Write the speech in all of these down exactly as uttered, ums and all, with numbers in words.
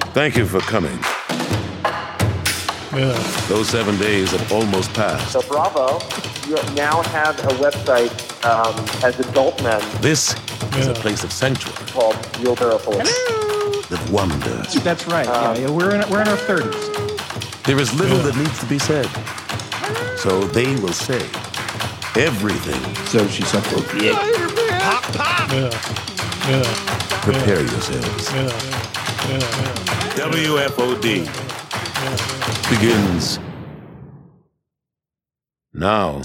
Thank you for coming. Yeah. Those seven days have almost passed. So Bravo, you now have a website um, as adult men. This yeah. is a place of sanctuary. Called Wheelbarrow. Of wonder. That's right. Um, yeah, yeah, we're in we're in our thirties. There is little Yeah. that needs to be said. So they will say everything. So she sucked a dick. Yeah. Yeah. Prepare yourselves. Yeah. Yeah. Yeah. W F O D begins now.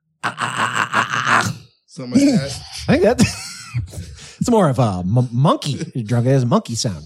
Something like that. I think that it's more of a m- monkey drunk. It has a monkey sound.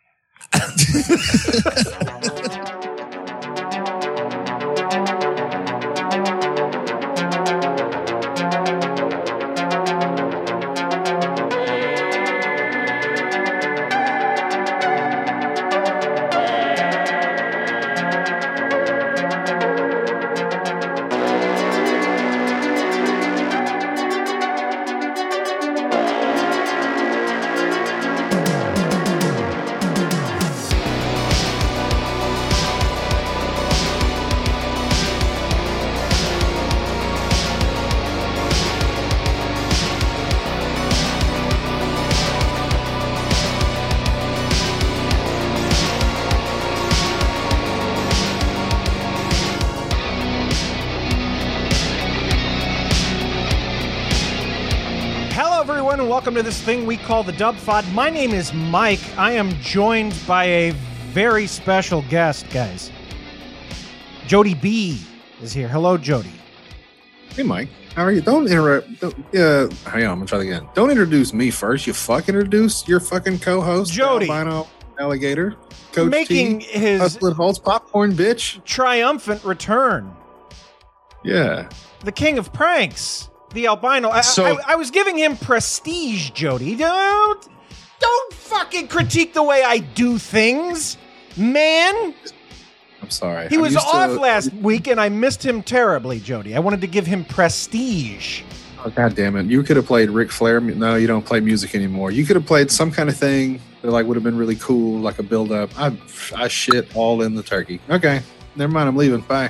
Welcome to this thing we call the Dub Fod. My name is Mike. I am joined by a very special guest, guys. Jody B is here. Hello, Jody. Hey, Mike. How are you? Don't interrupt. Don't, uh, hang on. I'm going to try that again. Don't introduce me first. You fuck introduce your fucking co-host, Jody. Albino Alligator. Coach Making T, his Hustler Holtz popcorn, bitch. triumphant return. Yeah. The king of pranks. The albino. I, So- I, I was giving him prestige, Jody. Don't, don't fucking critique the way I do things, man. I'm sorry. He I'm was used off to- last week, and I missed him terribly, Jody. I wanted to give him prestige. Oh, God damn it. You could have played Ric Flair. No, you don't play music anymore. You could have played some kind of thing that like would have been really cool, like a build-up. I, I shit all in the turkey. Okay. Never mind. I'm leaving. Bye.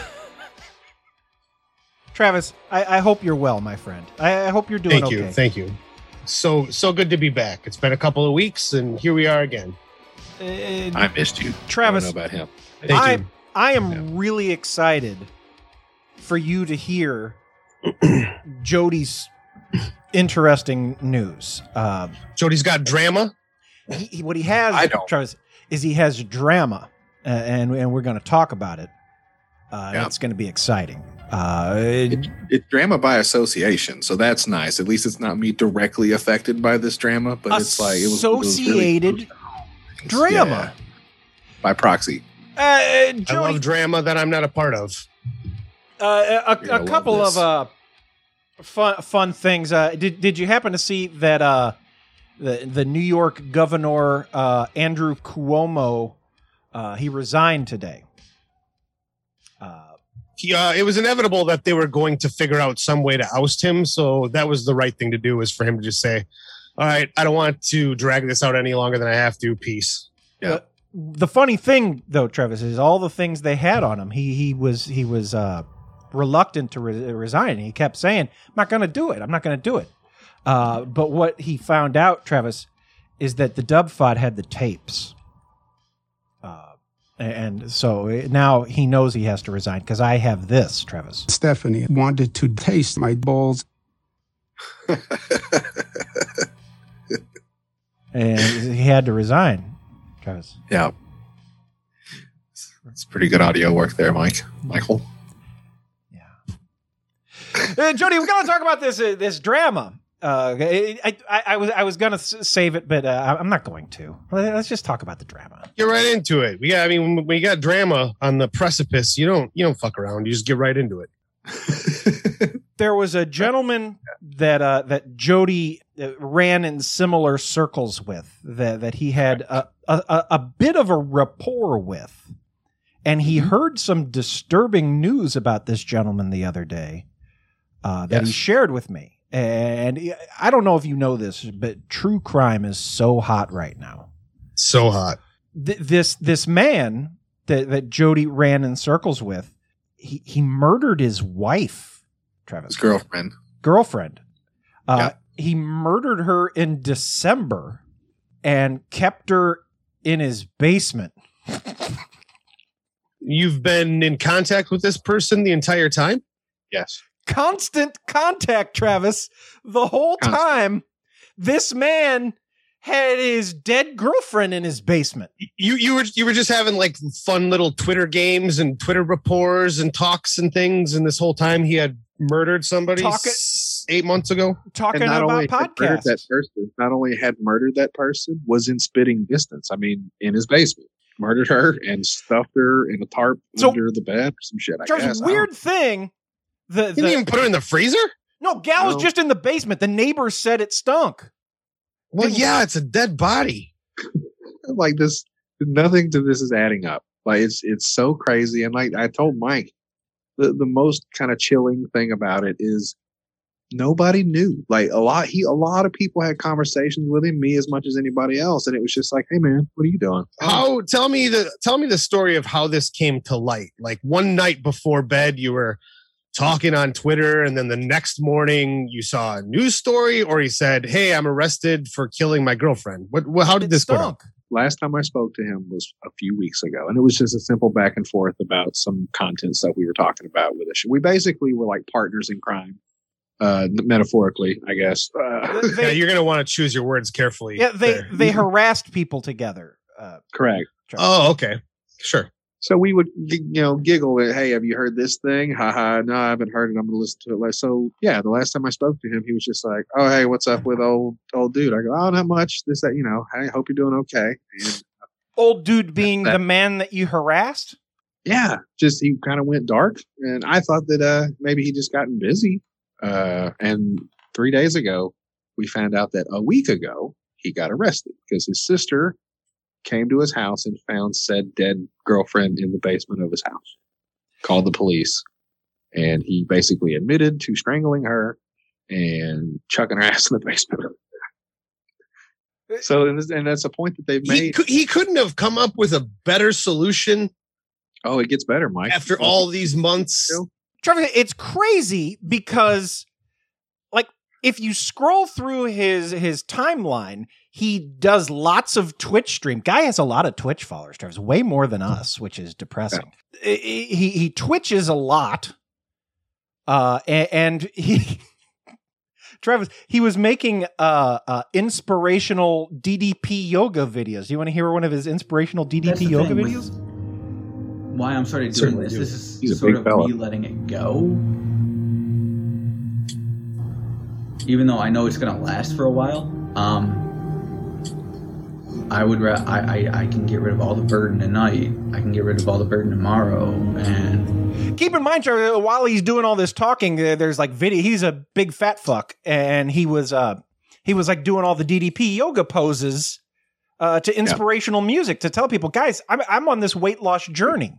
Travis, I, I hope you're well, my friend. I, I hope you're doing Thank okay. you. Thank you. So, so good to be back. It's been a couple of weeks, and here we are again. Uh, I missed you. Travis, I don't know about him. Thank I, you. I am Yeah. really excited for you to hear Jody's interesting news. Uh, Jody's got drama. he, he- what he has, I don't. Travis, is he has drama, uh, and and we're going to talk about it. Uh, Yeah. It's going to be exciting. Uh, It, it's drama by association, so that's nice. At least it's not me directly affected by this drama, but it's like it was, it was really- associated drama. Yeah. By proxy. Uh, I Jody, love drama that I'm not a part of. uh, a, You're a gonna love couple this. of uh, fun fun things. Uh, did did you happen to see that uh, the the New York governor uh, Andrew Cuomo uh, he resigned today? Uh, He, uh, it was inevitable that they were going to figure out some way to oust him, so that was the right thing to do. Was for him to just say, "All right, I don't want to drag this out any longer than I have to. Peace." Yeah. the funny thing, though, Travis, is all the things they had on him. He he was he was uh, reluctant to re- resign. He kept saying, "I'm not going to do it. I'm not going to do it." Uh, but what he found out, Travis, is that the Dub Fod had the tapes, uh, and so now he knows he has to resign because I have this, Travis. Stephanie wanted to taste my balls. And he had to resign, Travis. Yeah. It's pretty good audio work there, Mike. Michael. Uh, Jody, we're going to talk about this uh, this drama. Uh, I, I, I was I was going to s- save it, but uh, I'm not going to. Let's just talk about the drama. Get right into it. We got. I mean, when you got drama on the precipice, you don't you don't fuck around. You just get right into it. There was a gentleman that uh, that Jody uh, ran in similar circles with, that that he had a, a, a bit of a rapport with, and he heard some disturbing news about this gentleman the other day uh, that he Yes. shared with me. And I don't know if you know this, but true crime is so hot right now. So hot. th- this this man that that Jody ran in circles with, he he murdered his wife, Travis. His girlfriend. Girlfriend. Uh, Yeah. He murdered her in December and kept her in his basement. You've been in contact with this person the entire time? Yes. Constant contact, Travis. The whole Constant. time, this man had his dead girlfriend in his basement. You you were you were just having like fun little Twitter games and Twitter rapports and talks and things, and this whole time he had murdered somebody Talk it- s- eight months ago. Talking And not about only had murdered podcasts. that person, not only had murdered that person, was in spitting distance. I mean, in his basement, murdered her and stuffed her in a tarp So- under the bed or some shit. I Travis, guess. I weird don't- thing. The, You didn't the even put her in the freezer? no, gal was No. just in the basement. The neighbors said it stunk. Well, Didn't- yeah, it's a dead body. Like this, nothing to this is adding up. Like it's it's so crazy. And like I told Mike, the the most kind of chilling thing about it is nobody knew. Like a lot, he a lot of people had conversations with him, me as much as anybody else, and it was just like, hey man, what are you doing? How tell me the tell me the story of how this came to light. Like one night before bed, you were talking on Twitter, and then the next morning you saw a news story, or he said, "Hey, I'm arrested for killing my girlfriend." What? what how did It this go down? stunk. Last time I spoke to him was a few weeks ago, and it was just a simple back and forth about some content stuff we were talking about with us. We basically were like partners in crime, uh, metaphorically, I guess. Uh, Yeah, They, you're gonna want to choose your words carefully. yeah, they there. they harassed people together. Uh, correct. Travis. Oh, okay, sure. So we would, g- you know, giggle at, hey, have you heard this thing? Ha ha. No, I haven't heard it. I'm going to listen to it. Like, so yeah, the last time I spoke to him, he was just like, oh, hey, what's up with old, old dude? I go, oh, not much. This, that, you know, I hope you're doing okay. And Old dude being That- the man that you harassed. yeah, just, he kind of went dark. And I thought that, uh, maybe he just gotten busy. Uh, and three days ago, we found out that a week ago, he got arrested because his sister came to his house and found said dead girlfriend in the basement of his house. Called the police, and he basically admitted to strangling her and chucking her ass in the basement. So, and, this, and that's a point that they've He, made. cou- he couldn't have come up with a better solution Oh, it gets better, Mike. after all these months. Trevor, it's crazy because, like, if you scroll through his his timeline, he does lots of Twitch stream. Guy has a lot of Twitch followers, Trevor, way more than us, which is depressing. I- I- He he twitches a lot, uh, and, and he. Travis, he was making uh, uh, inspirational D D P yoga videos. Do you want to hear one of his inspirational D D That's P the yoga thing with videos? Why I'm started doing Certainly this. do. This is He's a sort big of fella. me letting it go. Even though I know it's going to last for a while, um, I would. Ra- I, I I can get rid of all the burden tonight. I can get rid of all the burden tomorrow, and Keep in mind, Trevor, while he's doing all this talking, uh, there's like video. He's a big fat fuck, and he was uh he was like doing all the D D P yoga poses uh, to inspirational music to tell people, guys, I'm I'm on this weight loss journey.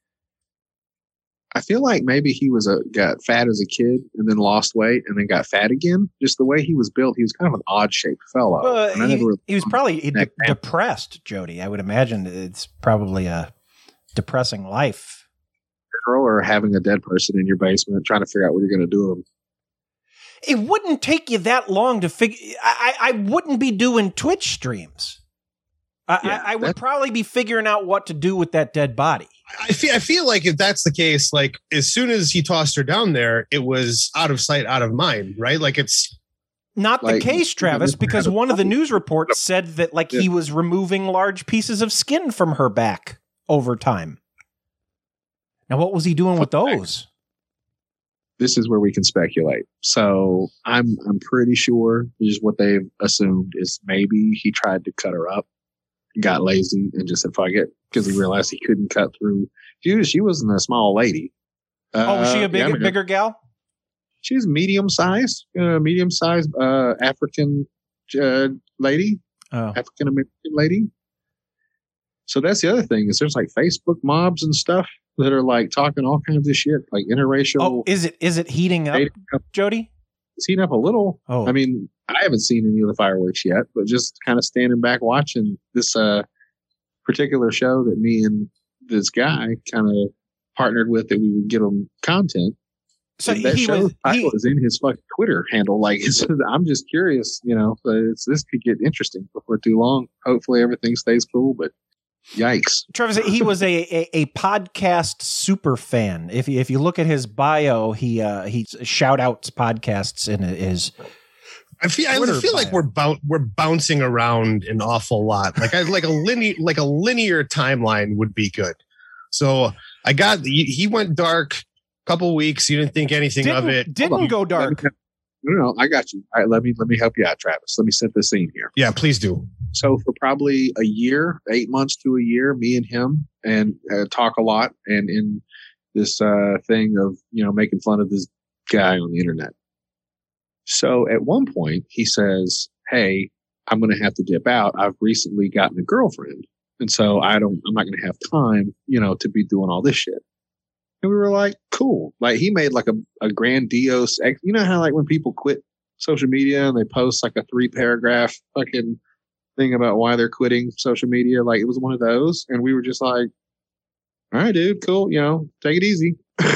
I feel like maybe he was a got fat as a kid and then lost weight and then got fat again. Just the way he was built, he was kind of an odd shaped fellow. Uh, And I he, never really- he was probably de- Neck cramp. depressed, Jody. I would imagine it's probably a depressing life. girl or having a dead person in your basement, trying to figure out what you're going to do with them. It wouldn't take you that long to figure. I, I I wouldn't be doing Twitch streams. I, Yeah, I, I would that- probably be figuring out what to do with that dead body. I feel I feel like if that's the case, like as soon as he tossed her down there, it was out of sight, out of mind, right? Like it's Not Like, the case, Travis, never because had a one of the problem. news reports said that like he Yeah. was removing large pieces of skin from her back over time. Now, what was he doing with those? This is where we can speculate. So I'm I'm pretty sure this is what they've assumed is maybe he tried to cut her up, got lazy, and just said fuck it because he realized he couldn't cut through. She was, she wasn't a small lady. Oh, was she Uh, a big, yeah, I mean, bigger gal? She's medium sized, uh, medium sized uh, African uh, lady, Oh, African American lady. So that's the other thing is there's like Facebook mobs and stuff that are like talking all kinds of shit, like interracial. oh, is it is it heating up, dating up- Jody? It's heating up a little. Oh, I mean, I haven't seen any of the fireworks yet, but just kind of standing back watching this uh particular show that me and this guy kind of partnered with, that we would get him content. So that he show was title he, is in his fucking Twitter handle. Like, it's, I'm just curious, you know, but it's, this could get interesting before too long. Hopefully everything stays cool, but yikes. Travis, he was a, a, a podcast super fan. If you, if you look at his bio, he uh, he shout outs podcasts in his. I feel I Twitter feel bio. like we're bou- we're bouncing around an awful lot. Like I like a linear like a linear timeline would be good. So I got he he went dark a couple weeks. You didn't think anything Didn't, of it. didn't go dark. No, no, I got you. All right, let me let me help you out, Travis. Let me set the scene here. Yeah, please do. So for probably a year, eight months to a year, me and him and uh, talk a lot, and in this uh, thing of, you know, making fun of this guy on the internet. So at one point he says, "Hey, I'm going to have to dip out. I've recently gotten a girlfriend, and so I don't. I'm not going to have time, you know, to be doing all this shit." And we were like, "Cool." Like, he made like a, a grandiose, ex- you know how like when people quit social media and they post like a three paragraph fucking thing about why they're quitting social media. Like, it was one of those, and we were just like, "All right, dude, cool. You know, take it easy."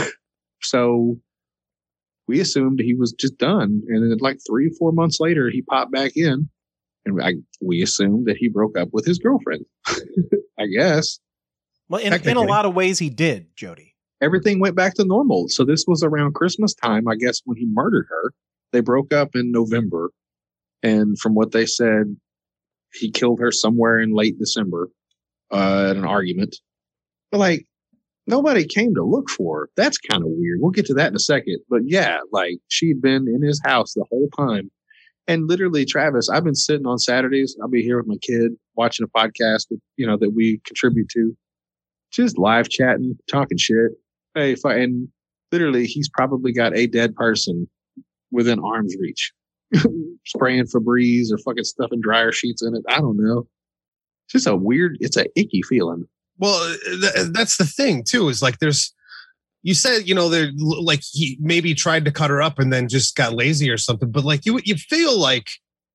So we assumed he was just done. And then like three or four months later, he popped back in, and I, we assumed that he broke up with his girlfriend. I guess. Well, in, in a lot of ways, he did, Jody. Everything went back to normal. So this was around Christmas time, I guess, when he murdered her. They broke up in November. And from what they said, he killed her somewhere in late December uh, at an argument. But like, nobody came to look for her. That's kind of weird. We'll get to that in a second. But yeah, like, she'd been in his house the whole time. And literally, Travis, I've been sitting on Saturdays. I'll be here with my kid watching a podcast that, you know, that we contribute to, just live chatting, talking shit. Hey, if I, and literally, he's probably got a dead person within arm's reach, spraying Febreze or fucking stuffing dryer sheets in it. I don't know. It's just a weird, it's a icky feeling. Well, th- that's the thing too. Is like there's. You said, you know, they're like he maybe tried to cut her up and then just got lazy or something. But like you, you feel like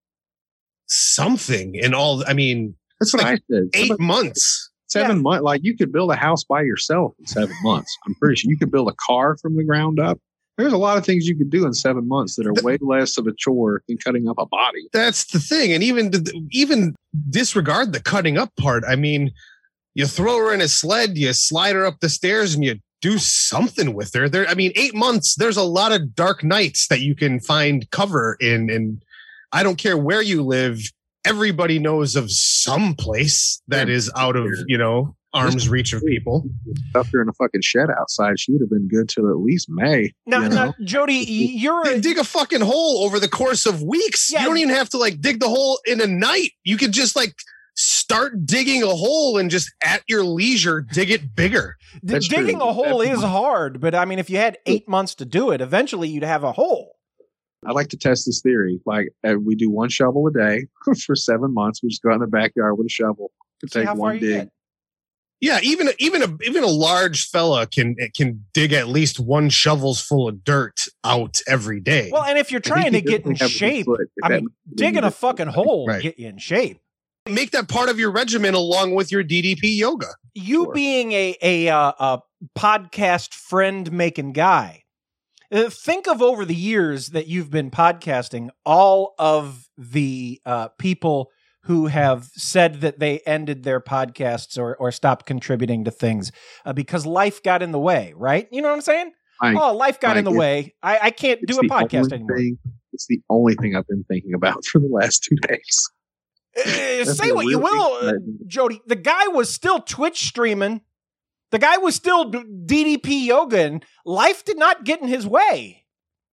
something in all. I mean, that's what like I said. Eight Somebody, months. Seven Yeah. months. Like, you could build a house by yourself in seven months. I'm pretty sure you could build a car from the ground up. There's a lot of things you could do in seven months that are way less of a chore than cutting up a body. That's the thing. And even even disregard the cutting up part. I mean, you throw her in a sled, you slide her up the stairs, and you do something with her. There, I mean, eight months. There's a lot of dark nights that you can find cover in, and I don't care where you live. Everybody knows of some place that is out of, you know, arm's reach of people. Stuffed her in a fucking shed outside. She would have been good till at least May. Now, you know? now Jody, you're a, Dig a fucking hole over the course of weeks. Yeah. You don't even have to like dig the hole in a night. You could just like start digging a hole and just at your leisure dig it bigger. d- That's digging true. a hole That's- is hard, but I mean, if you had eight months to do it, eventually you'd have a hole. I like to test this theory. Like, uh, we do one shovel a day for seven months. We just go out in the backyard with a shovel to See take how far one you dig. get. Yeah, even even a even a large fella can can dig at least one shovel's full of dirt out every day. Well, and if you're I think trying he to get in definitely have a shape, foot, if I that mean, makes digging any a fucking hole Right. to get you in shape. Make that part of your regimen along with your D D P yoga. You Sure. being a a, uh, a podcast friend making guy, uh, think of over the years that you've been podcasting, all of the uh, people who have said that they ended their podcasts or or stopped contributing to things uh, because life got in the way, right? You know what I'm saying? Like, oh, life got like in the it- way. I, I can't it's do a the podcast only anymore. thing- it's the only thing I've been thinking about for the last two days. Uh, That's say the what you real will, thing uh, that- Jody. The guy was still Twitch streaming. The guy was still d- D D P yoga, and life did not get in his way.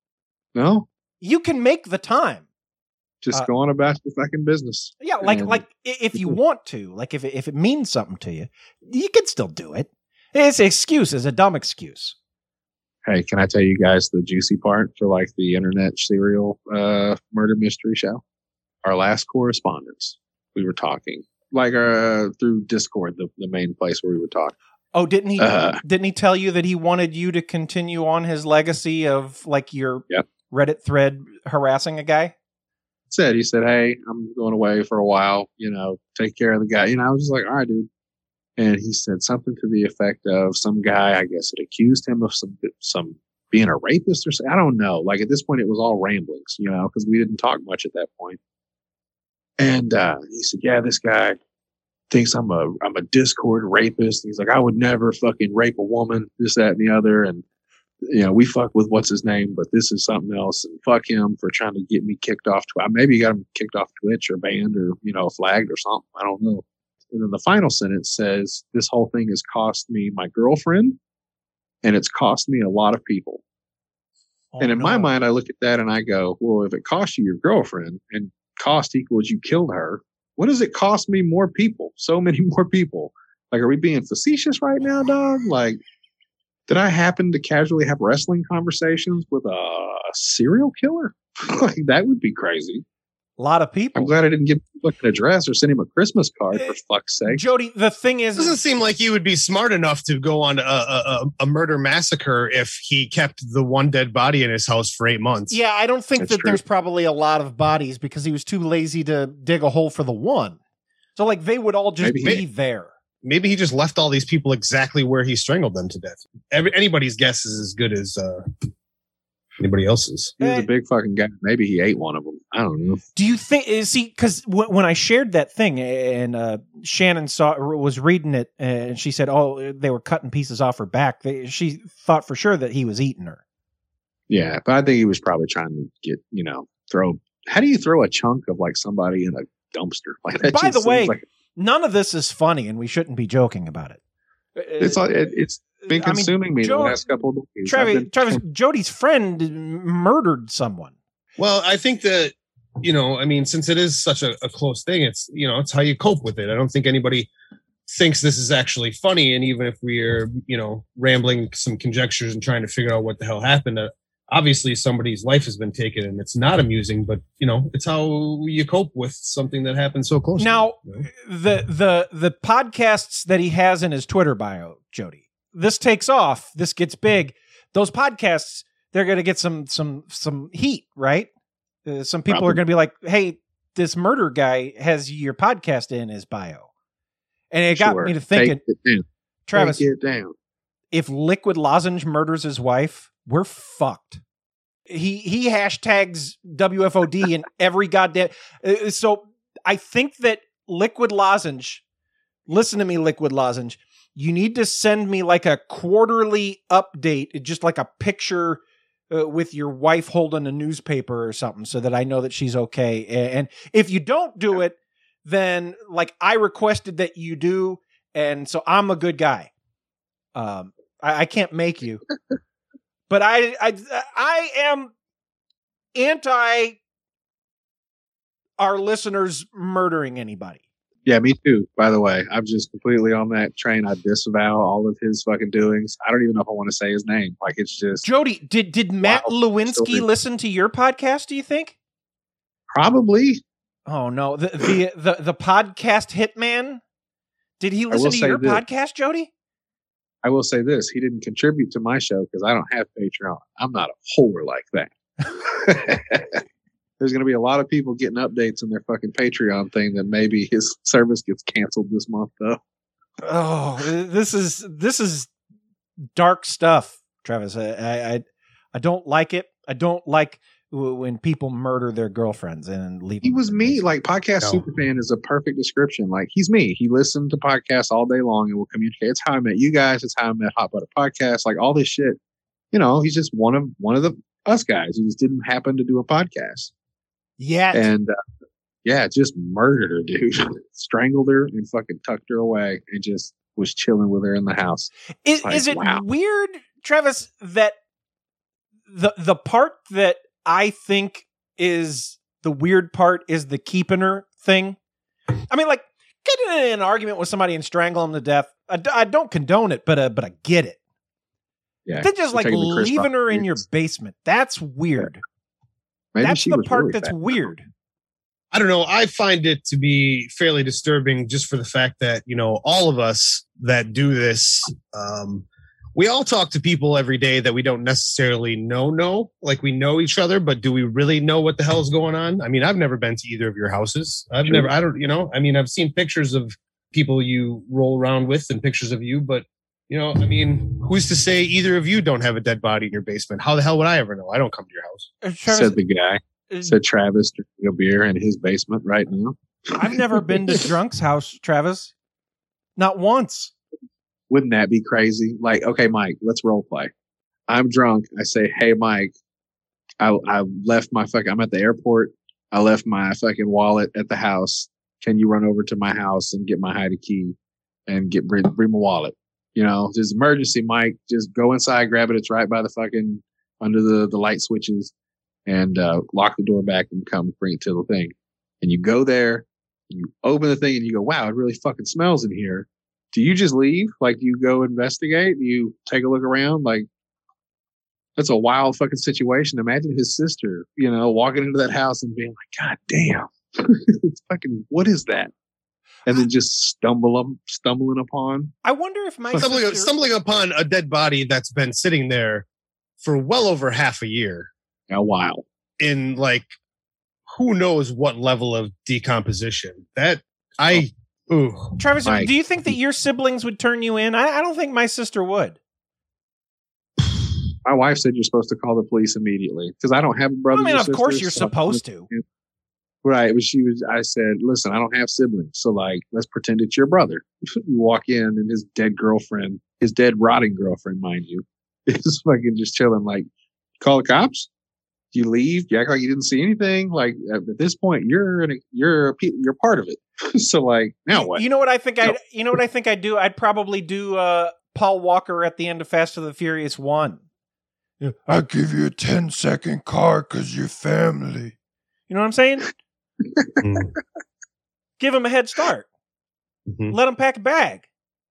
No, You can make the time. just Uh, go on about your fucking business. Yeah, like And- like i- if you want to, like if it, if it means something to you, you can still do it. It's an excuse, it's a dumb excuse. Hey, can I tell you guys the juicy part for like the internet serial uh, murder mystery show? Our last correspondence, we were talking like uh, through Discord, the, the main place where we would talk. Oh, didn't he? Uh, didn't he tell you that he wanted you to continue on his legacy of like your Yep. Reddit thread harassing a guy? Said he said, "Hey, I'm going away for a while. You know, take care of the guy." You know, I was just like, "All right, dude." And he said something to the effect of some guy, I guess, had accused him of some some being a rapist or something. I don't know. Like at this point, it was all ramblings, you know, because we didn't talk much at that point. And uh, he said, "Yeah, this guy thinks I'm a I'm a Discord rapist." He's like, "I would never fucking rape a woman, this, that, and the other." And you know, we fuck with what's his name, but this is something else. And fuck him for trying to get me kicked off. Tw- Maybe he got him kicked off Twitch or banned or you know flagged or something. I don't know. And then the final sentence says, "This whole thing has cost me my girlfriend, and it's cost me a lot of people." Oh, and in no. my mind, I look at that and I go, well, if it cost you your girlfriend and cost equals you killed her, what does it cost me more people? So many more people. Like, are we being facetious right now, dog? Like, did I happen to casually have wrestling conversations with a, a serial killer? Like, that would be crazy. A lot of people. I'm glad I didn't give him an address or send him a Christmas card, for fuck's sake. Jody, the thing is, It doesn't seem like he would be smart enough to go on a, a, a murder massacre if he kept the one dead body in his house for eight months. yeah, I don't think That's that true. there's probably a lot of bodies because he was too lazy to dig a hole for the one. So, like, they would all just Maybe be he- there. Maybe he just left all these people exactly where he strangled them to death. Every, anybody's guess is as good as uh, anybody else's. He was a big fucking guy. Maybe he ate one of them. I don't know. Do you think? See, because w- when I shared that thing and uh, Shannon saw was reading it, and she said, "Oh, they were cutting pieces off her back." They, she thought for sure that he was eating her. Yeah, but I think he was probably trying to get, you know, throw. How do you throw a chunk of like somebody in a dumpster? Like that. By just the way, seems like, none of this is funny, and we shouldn't be joking about it. it's all- it, it's been I mean, consuming me Joe- the last couple of days. I've Travis, been- Travis, Jody's friend murdered someone. Well, I think that, you know, I mean, since it is such a, a close thing, it's, you know, it's how you cope with it. I don't think anybody thinks this is actually funny. And even if we're, you know, rambling some conjectures and trying to figure out what the hell happened, uh, obviously somebody's life has been taken and it's not amusing, but, you know, it's how you cope with something that happened so close. Now, to you, you know? the the the podcasts that he has in his Twitter bio, Jody, this takes off. This gets big. Those podcasts, they're going to get some some some heat, right? Uh, some people Probably. are going to be like, "Hey, this murder guy has your podcast in his bio," and it got Sure. me to thinking, Take it down. Travis, Take it down. if Liquid Lozenge murders his wife, we're fucked. He he hashtags W F O D in every goddamn. Uh, so I think that Liquid Lozenge, listen to me, Liquid Lozenge, you need to send me like a quarterly update, just like a picture uh, with your wife holding a newspaper or something, so that I know that she's okay. And if you don't do it, then like I requested that you do, and so I'm a good guy. Um, I, I can't make you. But I, I, I am anti our listeners murdering anybody. Yeah, me too. By the way, I'm just completely on that train. I disavow all of his fucking doings. I don't even know if I want to say his name. Like, it's just Jody, did did Matt Wow. Lewinsky Story. listen to your podcast? Do you think? probably. Oh no, the the the, the podcast hitman. Did he listen will to say your this. podcast, Jody? I will say this: he didn't contribute to my show because I don't have Patreon. I'm not a whore like that. There's going to be a lot of people getting updates on their fucking Patreon thing that maybe his service gets canceled this month, though. Oh, this is this is dark stuff, Travis. I I I don't like it. I don't like w- when people murder their girlfriends and leave. He them was in me. the Like, podcast No. superfan is a perfect description. Like, he's me. He listened to podcasts all day long and will communicate. It's how I met you guys. It's how I met Hot Butter Podcast. Like, all this shit. You know, he's just one of one of the us guys. He just didn't happen to do a podcast. Yet. And uh, yeah, just murdered her, dude. Strangled her and fucking tucked her away and just was chilling with her in the house. Is, Like, is it wow. weird, Travis, that the the part that I think is the weird part is the keeping her thing? I mean, like, getting in an argument with somebody and strangle them to death, I, d- I don't condone it, but uh, but I get it. Yeah. Then just We're like taking the Chris leaving Rock her in your serious. basement. That's weird. Maybe That's she the was part really that's fat. weird. I don't know. I find it to be fairly disturbing just for the fact that, you know, all of us that do this, um, we all talk to people every day that we don't necessarily know, know, like we know each other, but do we really know what the hell is going on? I mean, I've never been to either of your houses. I've Sure. never, I don't, you know, I mean, I've seen pictures of people you roll around with and pictures of you, but you know, I mean, who's to say either of you don't have a dead body in your basement? How the hell would I ever know? I don't come to your house. Uh, Travis, Said the guy. uh, Said Travis drinking a beer in his basement right now. I've never been to Drunk's house, Travis. Not once. Wouldn't that be crazy? Like, okay, Mike, let's role play. I'm drunk. I say, hey, Mike, I, I left my fucking, I'm at the airport. I left my fucking wallet at the house. Can you run over to my house and get my hide key and get bring, bring my wallet? You know, just emergency, Mike. Just go inside, grab it. It's right by the fucking under the, the light switches, and uh, lock the door back and come bring it to the thing. And you go there, you open the thing, and you go, "Wow, it really fucking smells in here." Do you just leave? Like, do you go investigate? Do you take a look around? Like, that's a wild fucking situation. Imagine his sister, you know, walking into that house and being like, "God damn, it's fucking what is that?" And then just stumble up, stumbling upon. I wonder if my Stumbling, sister, stumbling upon a dead body that's been sitting there for well over half a year A while. in like who knows what level of decomposition. That I ooh. Travis, Mike. do you think that your siblings would turn you in? I, I don't think my sister would. My wife said you're supposed to call the police immediately because I don't have a brother. I mean, or of course sisters, you're so- supposed to. Right. But she was, I said, listen, I don't have siblings. So like, let's pretend it's your brother. You walk in and his dead girlfriend, his dead rotting girlfriend, mind you, is fucking just chilling. Like, call the cops. Do you leave? Do you act like you didn't see anything? Like at this point, you're in a, you're a, pe- you're part of it. So like, now what? You know what I think No. I you know what I think I'd do? I'd probably do uh, Paul Walker at the end of Fast and the Furious one. Yeah, I give you a ten second card because you're family. You know what I'm saying? Mm. Give him a head start. Mhm. Let him pack a bag.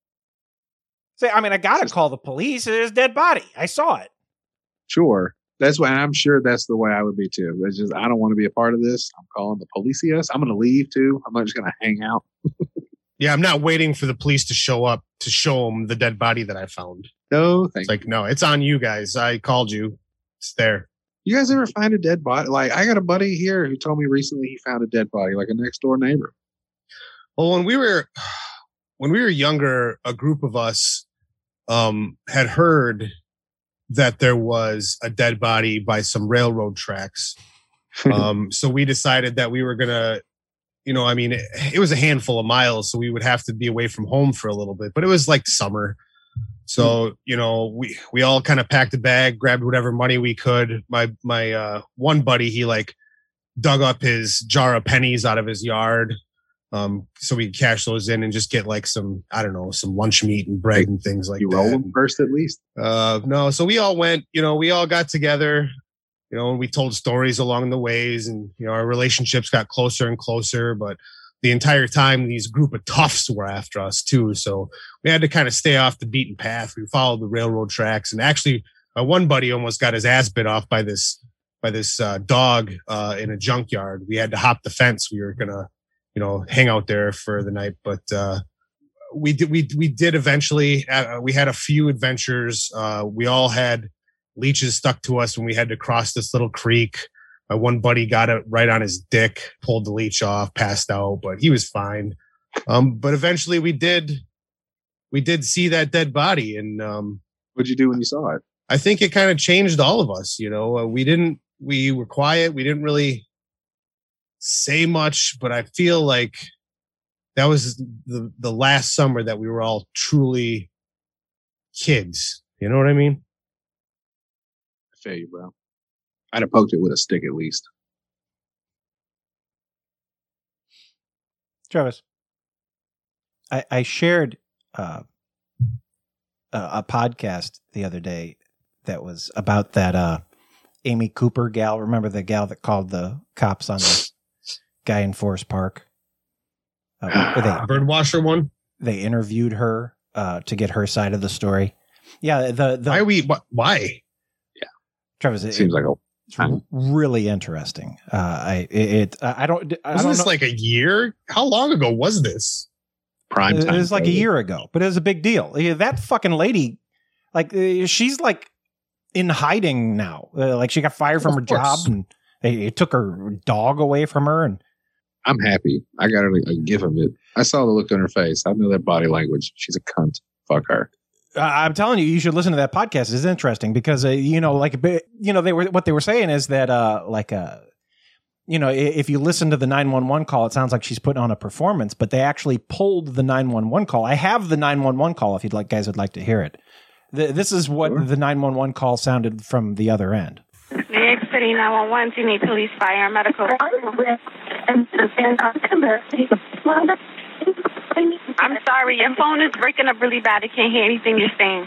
Say, I mean, I gotta call the police. There's a dead body. I saw it. Sure. That's why I'm sure that's the way I would be too. It's just, I don't want to be a part of this. I'm calling the police. Yes. I'm going to leave too. I'm not just going to hang out. Yeah, I'm not waiting for the police to show up to show them the dead body that I found. No, thank It's like, no, it's on you guys. I called you. It's there. You guys ever find a dead body? Like, I got a buddy here who told me recently he found a dead body, like a next door neighbor. Well, when we were when we were younger, a group of us um, had heard that there was a dead body by some railroad tracks. Um, so we decided that we were gonna, you know, I mean, it, it was a handful of miles, so we would have to be away from home for a little bit. But it was like summer. So, you know, we, we all kind of packed a bag, grabbed whatever money we could. My, my, uh, one buddy, he like dug up his jar of pennies out of his yard. Um, so we could cash those in and just get like some, I don't know, some lunch meat and bread and things like You that. roll them first at least. Uh, no, so we all went, you know, we all got together, you know, and we told stories along the ways, and, you know, our relationships got closer and closer, but the entire time these group of toughs were after us too. So we had to kind of stay off the beaten path. We followed the railroad tracks, and actually my one buddy almost got his ass bit off by this, by this, uh, dog, uh, in a junkyard. We had to hop the fence. We were going to, you know, hang out there for the night, but, uh, we did, we, we did eventually, uh, we had a few adventures. Uh, we all had leeches stuck to us when we had to cross this little creek. My one buddy got it right on his dick, pulled the leech off, passed out, but he was fine. Um, but eventually we did, we did see that dead body. And, um, What'd you do when you saw it? I think it kind of changed all of us. You know, uh, we didn't, we were quiet. We didn't really say much, but I feel like that was the, the last summer that we were all truly kids. You know what I mean? I feel you, bro. I'd have poked it with a stick at least. Travis, I, I shared uh, a, a podcast the other day that was about that uh, Amy Cooper gal. Remember the gal that called the cops on the guy in Forest Park? Uh, they, Birdwasher one. they interviewed her uh, to get her side of the story. Yeah, the, the Why are we, wh- why? Travis, It it, seems like a it's r- really interesting. Uh, I it, it I don't I Wasn't don't this know. like a year? How long ago was this? prime It time. was like a year ago, but it was a big deal. Yeah, that fucking lady, like, uh, she's like in hiding now. Uh, like, she got fired from Of her job, course. and they, they took her dog away from her. And I'm happy. I got her a, a gif of it. I saw the look on her face. I know that body language. She's a cunt. Fuck her. Uh, I'm telling you, you should listen to that podcast. It's interesting because uh, you know, like you know, they were what they were saying is that uh, like uh, you know, if you listen to the nine one one call, it sounds like she's putting on a performance, but they actually pulled the nine one one call. I have the nine one one call if you'd like, guys would like to hear it. The, this is what sure. the nine one one call sounded from the other end. New York City nine one one, do you need police, fire, and medical? I'm sorry, your phone is breaking up really bad. I can't hear anything you're saying.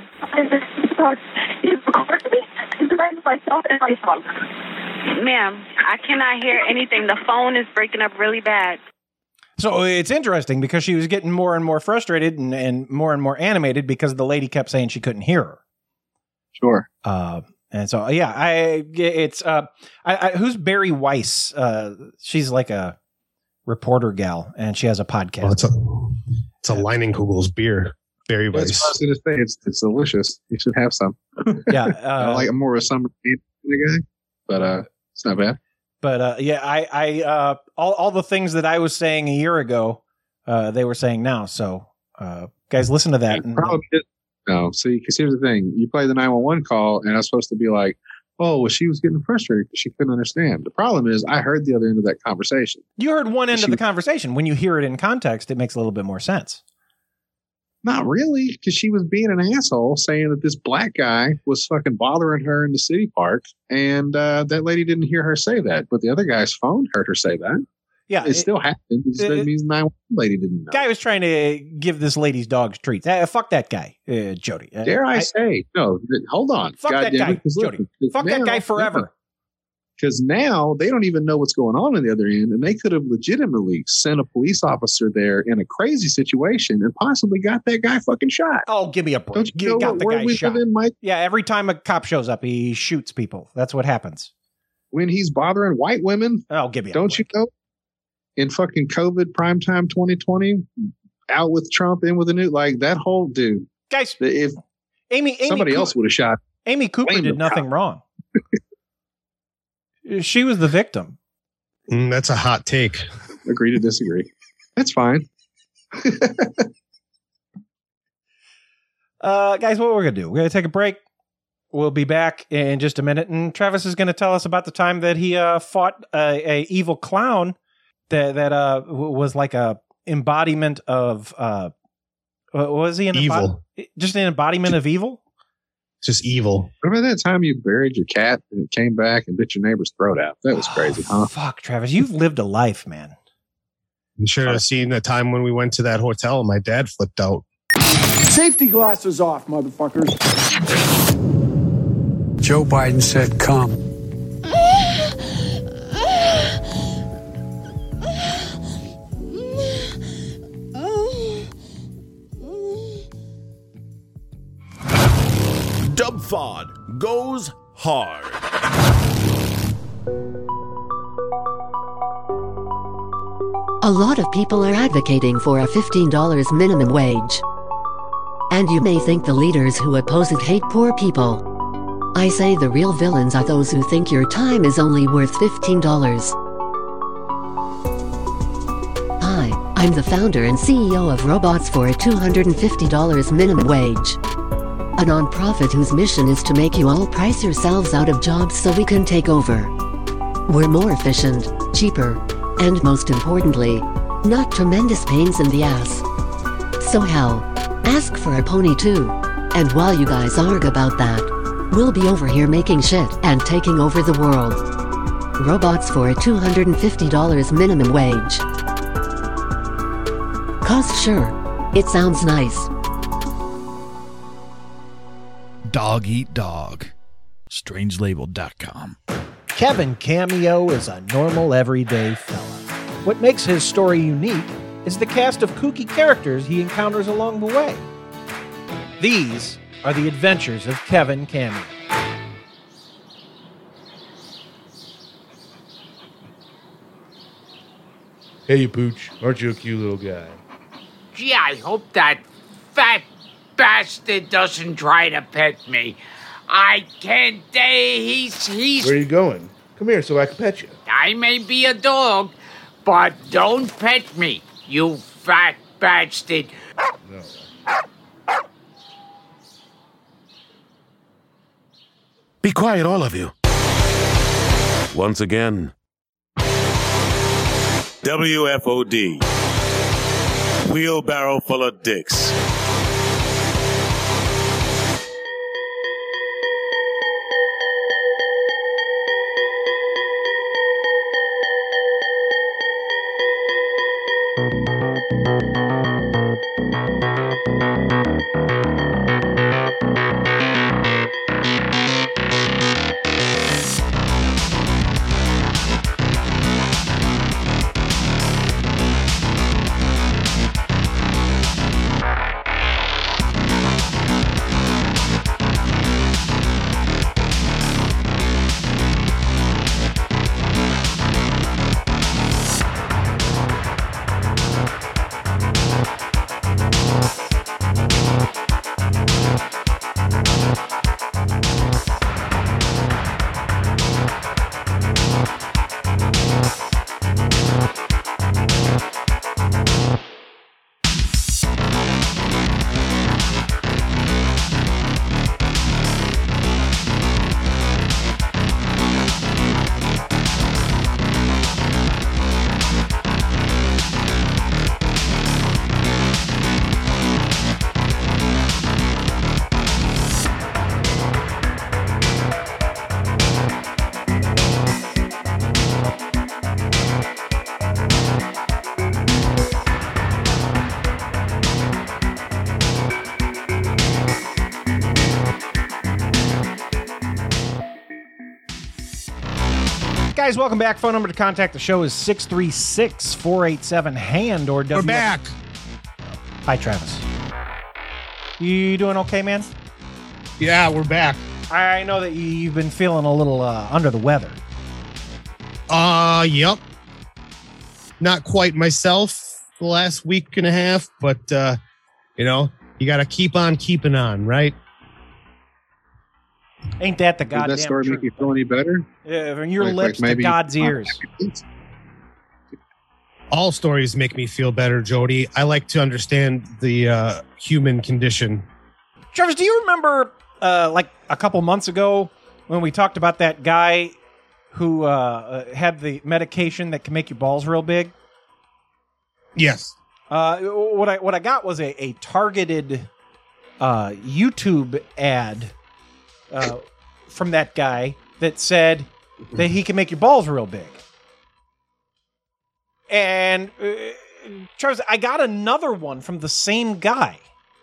Ma'am, I cannot hear anything. The phone is breaking up really bad. So it's interesting because she was getting more and more frustrated and, and more and more animated because the lady kept saying she couldn't hear her. Sure. Uh, and so, yeah, I it's uh, I, I, who's Barry Weiss? Uh, she's like a reporter gal, and she has a podcast. Oh, it's a it's a Leinenkugel's beer. Barry Weiss. That's what I was going to say. It's it's delicious. You should have some. Yeah, uh, I like I'm more of a summer guy, but uh, it's not bad. But uh, yeah, I, I uh, all all the things that I was saying a year ago, uh, they were saying now. So, uh, guys, listen to that. And probably is, no, see, because here's the thing: you play the nine one one call, and I was supposed to be like, "Oh, well, she was getting frustrated because she couldn't understand." The problem is, I heard the other end of that conversation. You heard one end she, of the conversation. When you hear it in context, it makes a little bit more sense. Not really, because she was being an asshole, saying that this black guy was fucking bothering her in the city park, and uh, that lady didn't hear her say that, but the other guy's phone heard her say that. Yeah, it, it still happened. It, it means nine one one lady didn't know. Guy was trying to give this lady's dogs treats. Uh, fuck that guy, uh, Jody. Uh, Dare I, I say? No, hold on. Fuck God that guy, it, Jody. Look, fuck now, that guy forever. Because now they don't even know what's going on on the other end, and they could have legitimately sent a police officer there in a crazy situation and possibly got that guy fucking shot. Oh, give me a break. Don't you know got the where guy we shot. live in, Mike? Yeah, every time a cop shows up, he shoots people. That's what happens. When he's bothering white women, oh, give me a don't break. you know? In fucking COVID primetime twenty twenty, out with Trump, in with the new, like that whole dude. Guys, if Amy, Amy somebody Cooper, else would have shot, Amy Cooper did nothing cop. wrong. She was the victim. Mm, that's a hot take. Agree to disagree. That's fine. uh, guys, what we're going to do, we're going to take a break. We'll be back in just a minute. And Travis is going to tell us about the time that he uh, fought a, a evil clown that, that uh, was like a embodiment of, uh, was he an evil? Embod- just an embodiment of evil? Just evil. Remember that time you buried your cat and it came back and bit your neighbor's throat out? That was crazy, oh, huh? Fuck, Travis, you've lived a life, man. You should have seen the time when we went to that hotel and my dad flipped out. Safety glasses off, motherfuckers. Joe Biden said, come. Dubfod goes hard. A lot of people are advocating for a fifteen dollars minimum wage. And you may think the leaders who oppose it hate poor people. I say the real villains are those who think your time is only worth fifteen dollars. Hi, I'm the founder and C E O of Robots for a two hundred fifty dollars minimum wage. A non-profit whose mission is to make you all price yourselves out of jobs so we can take over. We're more efficient, cheaper, and most importantly, not tremendous pains in the ass. So hell, ask for a pony too. And while you guys argue about that, we'll be over here making shit and taking over the world. Robots for a two hundred fifty dollars minimum wage. Cause sure, it sounds nice. Dog Eat Dog. Strange Label dot com. Kevin Cameo is a normal, everyday fella. What makes his story unique is the cast of kooky characters he encounters along the way. These are the adventures of Kevin Cameo. Hey, you pooch. Aren't you a cute little guy? Gee, I hope that fat bastard doesn't try to pet me. I can't. Uh, he's he's. Where are you going? Come here so I can pet you. I may be a dog, but don't pet me, you fat bastard. No. Be quiet, all of you. Once again. W F O D. Wheelbarrow full of dicks. Guys, welcome back. Phone number to contact the show is six three six, four eight seven, HAND or W. We're back. Hi, Travis. You doing okay, man? Yeah, we're back. I know that you've been feeling a little uh, under the weather. Uh, yep. Not quite myself the last week and a half, but, uh, you know, you got to keep on keeping on, right? Ain't that the goddamn Did that story truth? make you feel any better? Yeah, from your Like- lips like maybe- to God's ears. All stories make me feel better, Jody. I like to understand the uh, human condition. Travis, do you remember uh, like a couple months ago when we talked about that guy who uh, had the medication that can make your balls real big? Yes. Uh, what I what I got was a, a targeted uh, YouTube ad uh, from that guy that said that he can make your balls real big. And uh, Travis, I got another one from the same guy.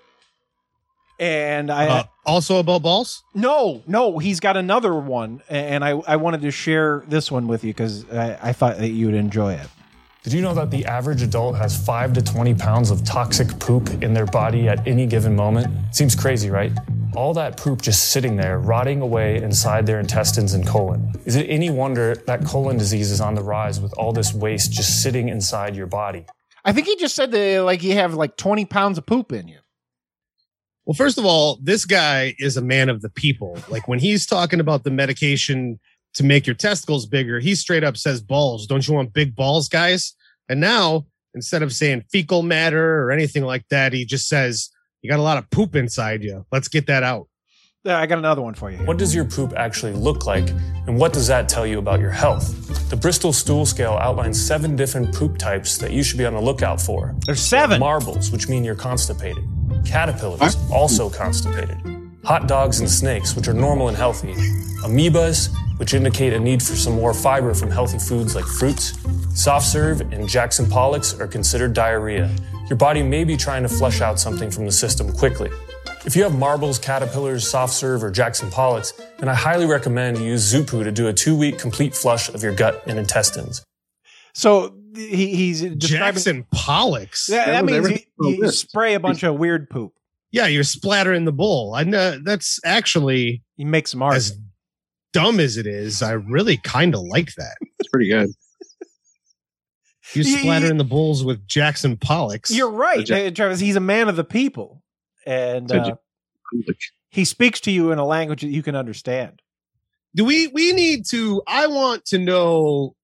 And I Uh, also about balls? no, no, he's got another one, and I, I wanted to share this one with you because I, I thought that you would enjoy it. Did you know that the average adult has five to twenty pounds of toxic poop in their body at any given moment? Seems crazy, right? All that poop just sitting there, rotting away inside their intestines and colon. Is it any wonder that colon disease is on the rise with all this waste just sitting inside your body? I think he just said that like you have like twenty pounds of poop in you. Well, first of all, this guy is a man of the people. Like when he's talking about the medication to make your testicles bigger, he straight up says balls. Don't you want big balls, guys? And now, instead of saying fecal matter or anything like that, he just says, you got a lot of poop inside you. Let's get that out. Yeah, I got another one for you. What does your poop actually look like, and what does that tell you about your health? The Bristol Stool Scale outlines seven different poop types that you should be on the lookout for. There's seven. Marbles, which mean you're constipated. Caterpillars, also constipated. Hot dogs and snakes, which are normal and healthy. Amoebas, which indicate a need for some more fiber from healthy foods like fruits. Soft serve and Jackson Pollocks are considered diarrhea. Your body may be trying to flush out something from the system quickly. If you have marbles, caterpillars, soft serve, or Jackson Pollocks, then I highly recommend you use Zupu to do a two-week complete flush of your gut and intestines. So he, he's describing Jackson Pollocks. That, that That was means everything you, on you this. spray a bunch of weird poop. Yeah, you're splattering the bowl. I know that's actually you make some art. As dumb as it is, I really kind of like that. It's pretty good. You splatter in the bowls with Jackson Pollocks. You're right, Ja- uh, Travis. He's a man of the people, and uh, he speaks to you in a language that you can understand. Do we? We need to. I want to know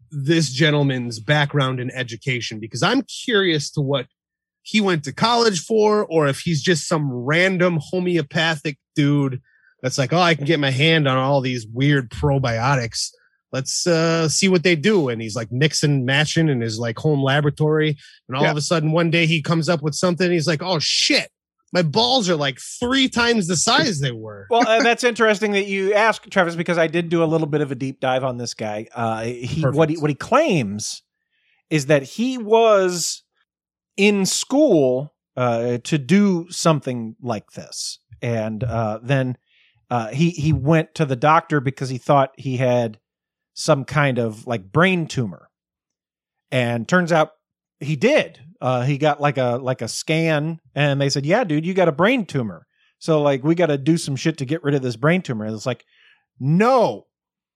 this gentleman's background in education, because I'm curious to what he went to college for, or if he's just some random homeopathic dude that's like, oh, I can get my hand on all these weird probiotics. Let's uh, see what they do. And he's like mixing, matching in his like home laboratory. And all yeah. of a sudden one day he comes up with something. And he's like, oh shit, my balls are like three times the size they were. Well, uh, that's interesting that you ask, Travis, because I did do a little bit of a deep dive on this guy. Uh, he what he what he claims is that he was in school uh, to do something like this, and uh, then uh, he he went to the doctor because he thought he had some kind of like brain tumor, and turns out he did. Uh, he got like a like a scan, and they said, "Yeah, dude, you got a brain tumor. So like we got to do some shit to get rid of this brain tumor." And it's like, no,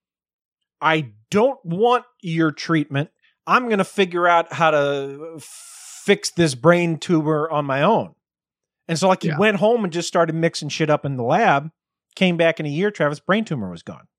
I don't want your treatment. I'm gonna figure out how to fix this brain tumor on my own. And so like he yeah. went home and just started mixing shit up in the lab. Came back in a year, Travis' brain tumor was gone.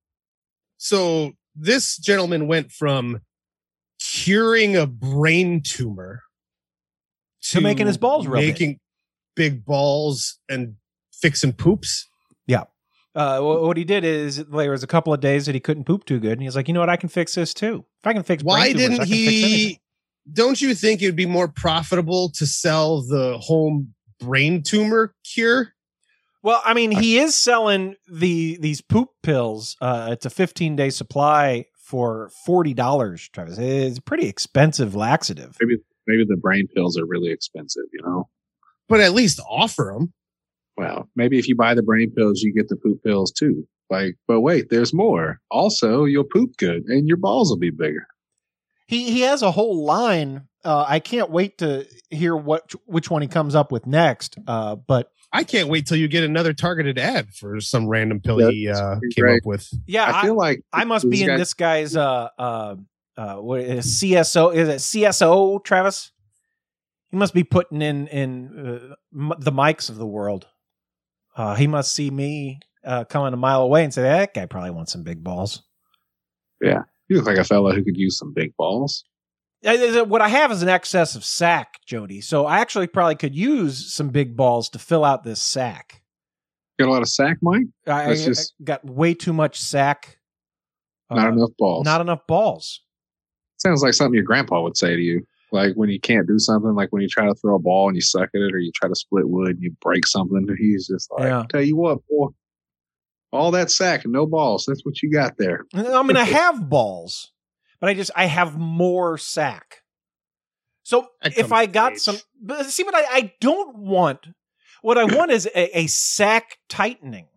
So this gentleman went from curing a brain tumor to, to making his balls real making big. big balls and fixing poops. Yeah. Uh, what he did is there was a couple of days that he couldn't poop too good, and he's like, you know what, I can fix this too. If I can fix brain why tumors, didn't I can he? Fix anything. Don't you think it would be more profitable to sell the home brain tumor cure? Well, I mean, he is selling the these poop pills. Uh, it's a fifteen day supply for forty dollars, Travis. It's a pretty expensive laxative. Maybe maybe the brain pills are really expensive, you know? But at least offer them. Well, maybe if you buy the brain pills, you get the poop pills too. Like, but wait, there's more. Also, you'll poop good and your balls will be bigger. He he has a whole line. Uh, I can't wait to hear what which one he comes up with next. Uh, but I can't wait till you get another targeted ad for some random pill That's he uh, came great. up with. Yeah, I, I feel like I must be in guy- this guy's uh uh uh what is C S O? Is it C S O, Travis? He must be putting in in uh, m- the mics of the world. Uh, he must see me uh, coming a mile away and say, that guy probably wants some big balls. Yeah, you look like a fella who could use some big balls. Uh, What I have is an excess of sack, Jody. So I actually probably could use some big balls to fill out this sack. Got a lot of sack, Mike? I, I, just I got way too much sack. not Uh, enough balls. Not enough balls. Sounds like something your grandpa would say to you. Like when you can't do something, like when you try to throw a ball and you suck at it, or you try to split wood and you break something, he's just like, Yeah. tell you what, boy, all that sack and no balls, that's what you got there. I mean, I have balls, but I just, I have more sack. So That if comes I of got age. some, but see, but I, I don't want, what I want is a, a sack tightening.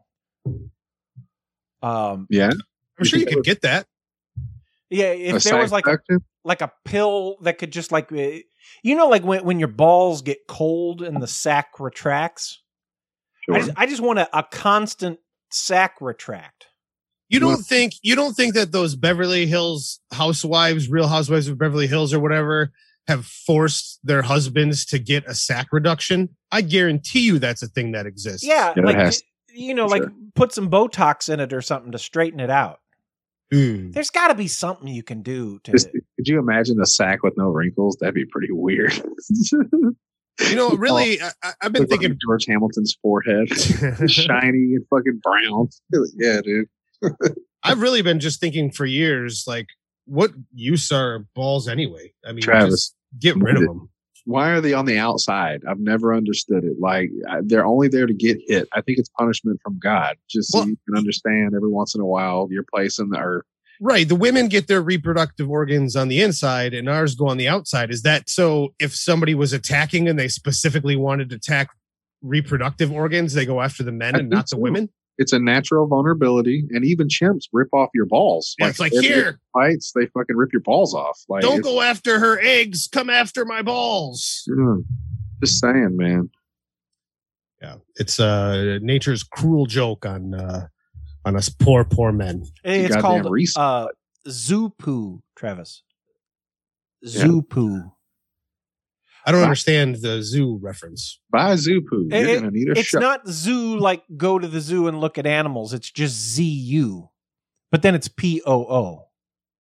Um, Yeah. I'm sure you could get that. Yeah, A if there sack was like a, suction? like a pill that could just like, uh, you know, like when, when your balls get cold and the sack retracts. Sure. I just, I just want a, a constant sack retract. You don't think you don't think that those Beverly Hills housewives, Real Housewives of Beverly Hills or whatever, have forced their husbands to get a sack reduction? I guarantee you that's a thing that exists. Yeah, Yeah, it like has- you know, for like sure. put some Botox in it or something to straighten it out. Mm. There's got to be something you can do to. Just, could you imagine a sack with no wrinkles? That'd be pretty weird. You know, really, I, I- I've been Look like thinking. George Hamilton's forehead, shiny and fucking brown. Yeah, dude. I've really been just thinking for years, like, what use are balls anyway? I mean, Travis, just get rid of them. Why are they on the outside? I've never understood it. Like I- they're only there to get hit. I think it's punishment from God, just so Well- you can understand every once in a while your place in the earth. Right. The women get their reproductive organs on the inside and ours go on the outside. Is that so if somebody was attacking and they specifically wanted to attack reproductive organs, they go after the men I and think not the so. women? It's a natural vulnerability, and even chimps rip off your balls. Yeah, it's like, if it here. fights, they fucking rip your balls off. Like Don't it's- go after her eggs. Come after my balls. Mm, just saying, man. Yeah. It's uh nature's cruel joke on uh on us poor, poor men. It's goddamn called Reese. uh, zoo poo, Travis. Yeah. Zoo poo. I don't Wow. understand the zoo reference. Buy zoo poo. You're It- gonna need a it's shot. not zoo like go to the zoo and look at animals. It's just Z U, but then it's P O O.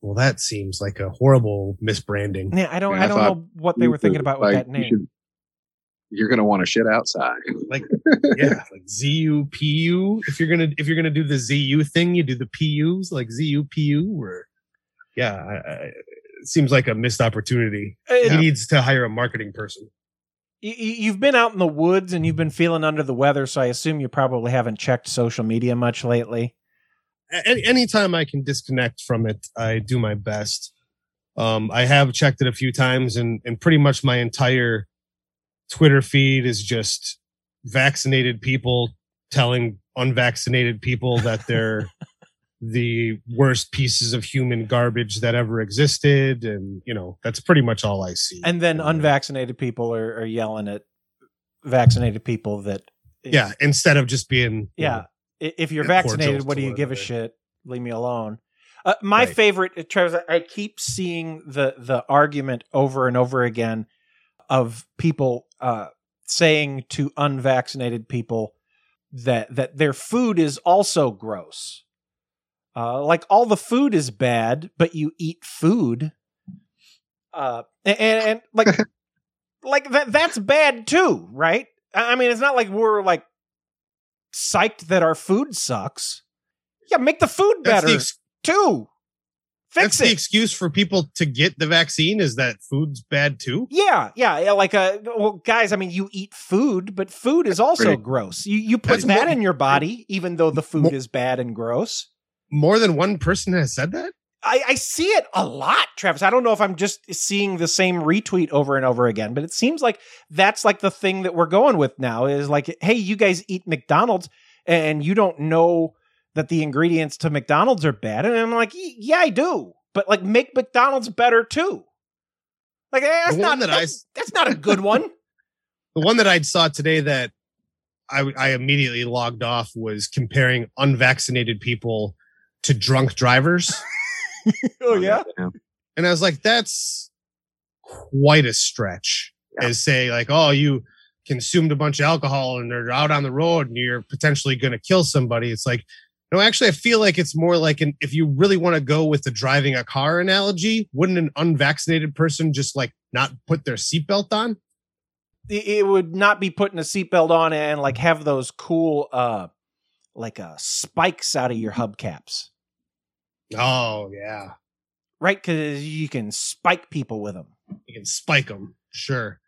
Well, that seems like a horrible misbranding. Yeah, I don't. Yeah, I don't thought know what they were thinking about with like, that you name. should- You're gonna want to shit outside. Like, yeah, like Z U P U. If you're gonna if you're gonna do the Z U thing, you do the P Us, like Z U P U. Or yeah, I, I, it seems like a missed opportunity. It- he needs to hire a marketing person. Y- y- You've been out in the woods and you've been feeling under the weather, so I assume you probably haven't checked social media much lately. A- anytime I can disconnect from it, I do my best. Um, I have checked it a few times, and and pretty much my entire Twitter feed is just vaccinated people telling unvaccinated people that they're the worst pieces of human garbage that ever existed. And, you know, that's pretty much all I see. And then unvaccinated people are, are yelling at vaccinated people that. Yeah. Instead of just being. Yeah. Know, if you're yeah, vaccinated, what do you give a shit? Leave me alone. Uh, my Right. favorite, Travis, I keep seeing the, the argument over and over again of people uh, saying to unvaccinated people that that their food is also gross. Uh, like all the food is bad, but you eat food. Uh, and, and like, like that that's bad too, right? I I mean, it's not like we're like psyched that our food sucks. Yeah, make the food That's better the ex- too. Fix That's it. the excuse for people to get the vaccine, is that food's bad too. Yeah, yeah, yeah. Like, uh, well, guys, I mean, you eat food, but food is also Pretty- gross. You you put That's that more- in your body, even though the food is bad and gross. More than one person has said that? I, I see it a lot, Travis. I don't know if I'm just seeing the same retweet over and over again, but it seems like that's like the thing that we're going with now is like, hey, you guys eat McDonald's and you don't know that the ingredients to McDonald's are bad. And I'm like, "Y- yeah, I do. But like make McDonald's better too. Like eh, that's The not one that I that's, that's not a good one. The one that I saw today that I, I immediately logged off was comparing unvaccinated people to drunk drivers. Oh, yeah? And I was like, that's quite a stretch. As say, like, oh, you consumed a bunch of alcohol and they're out on the road and you're potentially going to kill somebody. It's like, no, actually, I feel like it's more like an, if you really want to go with the driving a car analogy, wouldn't an unvaccinated person just like not put their seatbelt on? It it would not be putting a seatbelt on and like have those cool uh like uh spikes out of your hubcaps. Oh, yeah. Right? Because you can spike people with them. You can spike them. Sure.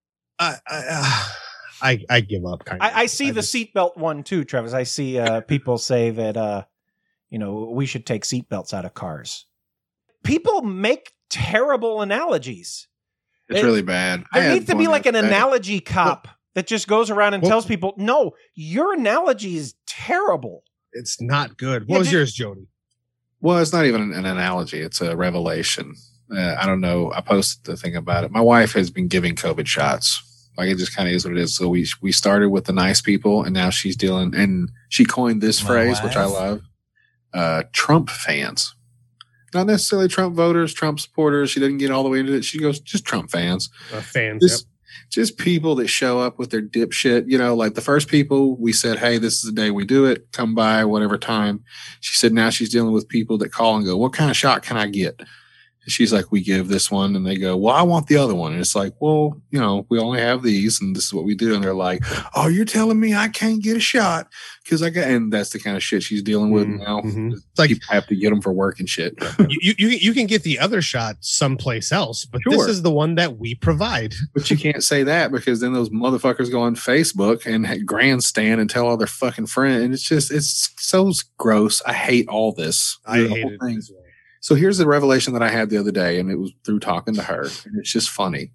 I I, uh, I, I give up. Kind of. I, I see the seatbelt one too, Travis. I see uh, people say that uh, you know we should take seatbelts out of cars. People make terrible analogies. It's It- really bad. I There had needs to one be like the an other day. analogy cop that just goes around and Well- tells people, "No, your analogy is terrible." It's not good. What Yeah, was did- yours, Jody? Well, it's not even an, an analogy. It's a revelation. Uh, I don't know. I posted the thing about it. My wife has been giving COVID shots. Like it just kind of is what it is. So we we started with the nice people, and now she's dealing. And she coined this My phrase, which I wife? love: uh, Trump fans. Not necessarily Trump voters, Trump supporters. She doesn't get all the way into it. She goes just Trump fans. Uh, fans. Just, Yep. just people that show up with their dipshit. You know, like the first people we said, hey, this is the day we do it. Come by whatever time. She said now she's dealing with people that call and go, what kind of shot can I get? And she's like, we give this one. And they go, well, I want the other one. And it's like, well, you know, we only have these and this is what we do. And they're like, oh, you're telling me I can't get a shot because I got, and that's the kind of shit she's dealing with now. It's like I have to get them for work and shit. you, you you can get the other shot someplace else, but this Sure. is the one that we provide. But you can't say that because then those motherfuckers go on Facebook and grandstand and tell all their fucking friends. And it's just, it's so gross. I hate all this. I The hate whole it thing. as well. So here's the revelation that I had the other day, and it was through talking to her. And it's just funny.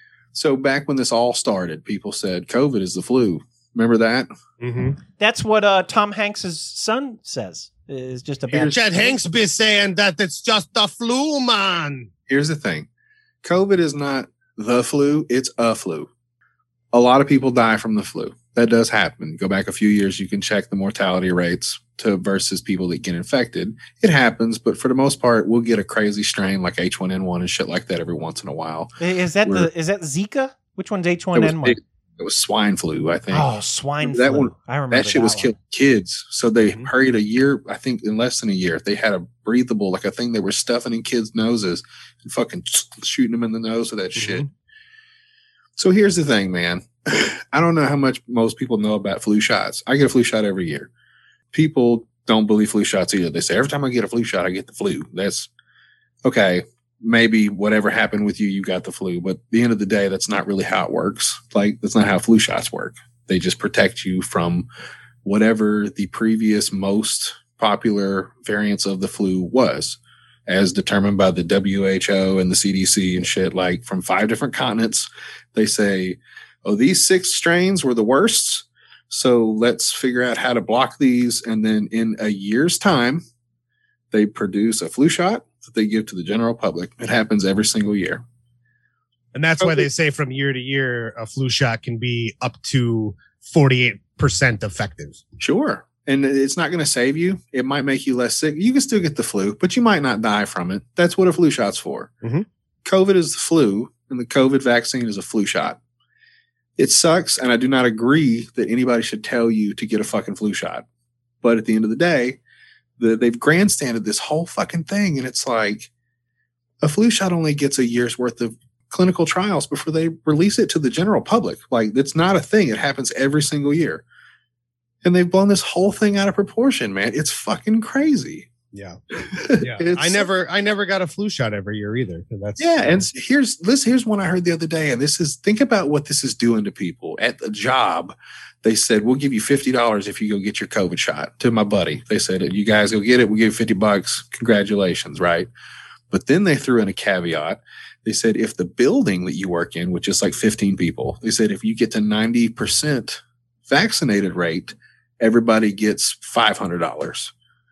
So back when this all started, people said COVID is the flu. Remember that? Mm-hmm. That's what uh, Tom Hanks's son says. Is just a bad. Chad Hanks be saying that it's just the flu, man. Here's the thing. COVID is not the flu. It's a flu. A lot of people die from the flu. That does happen. Go back a few years, you can check the mortality rates to versus people that get infected. It happens, but for the most part, we'll get a crazy strain like H one N one and shit like that every once in a while. Is that We're- the is that Zika? Which one's H It one was, N one? pig, It was swine flu, I think. Oh, swine that flu. One, I remember that shit that was one. killing kids. So they Mhm. hurried a year, I think in less than a year, they had a breathable, like a thing they were stuffing in kids' noses and fucking shooting them in the nose with that shit. So here's the thing, man. I don't know how much most people know about flu shots. I get a flu shot every year. People don't believe flu shots either. They say, every time I get a flu shot, I get the flu. That's okay. Maybe whatever happened with you, you got the flu. But at the end of the day, that's not really how it works. Like, that's not how flu shots work. They just protect you from whatever the previous most popular variants of the flu was, as determined by the W H O and the C D C and shit, like from five different continents. They say, oh, these six strains were the worst. So let's figure out how to block these. And then in a year's time, they produce a flu shot that they give to the general public. It happens every single year. And that's why they say from year to year, a flu shot can be up to forty-eight percent effective. Sure. And it's not going to save you. It might make you less sick. You can still get the flu, but you might not die from it. That's what a flu shot's for. Mm-hmm. COVID is the flu, and the COVID vaccine is a flu shot. It sucks, and I do not agree that anybody should tell you to get a fucking flu shot. But at the end of the day, the, they've grandstanded this whole fucking thing, and it's like a flu shot only gets a year's worth of clinical trials before they release it to the general public. Like, it's not a thing. It happens every single year. And they've blown this whole thing out of proportion, man. It's fucking crazy. Yeah. Yeah. I never I never got a flu shot every year either. That's Yeah, and here's this here's one I heard the other day, and this is think about what this is doing to people. At the job, they said, we'll give you fifty dollars if you go get your COVID shot. To my buddy, they said, you guys go get it, we'll give you fifty bucks. Congratulations, right? But then they threw in a caveat. They said, if the building that you work in, which is like fifteen people, they said, if you get to ninety percent vaccinated rate, everybody gets five hundred dollars.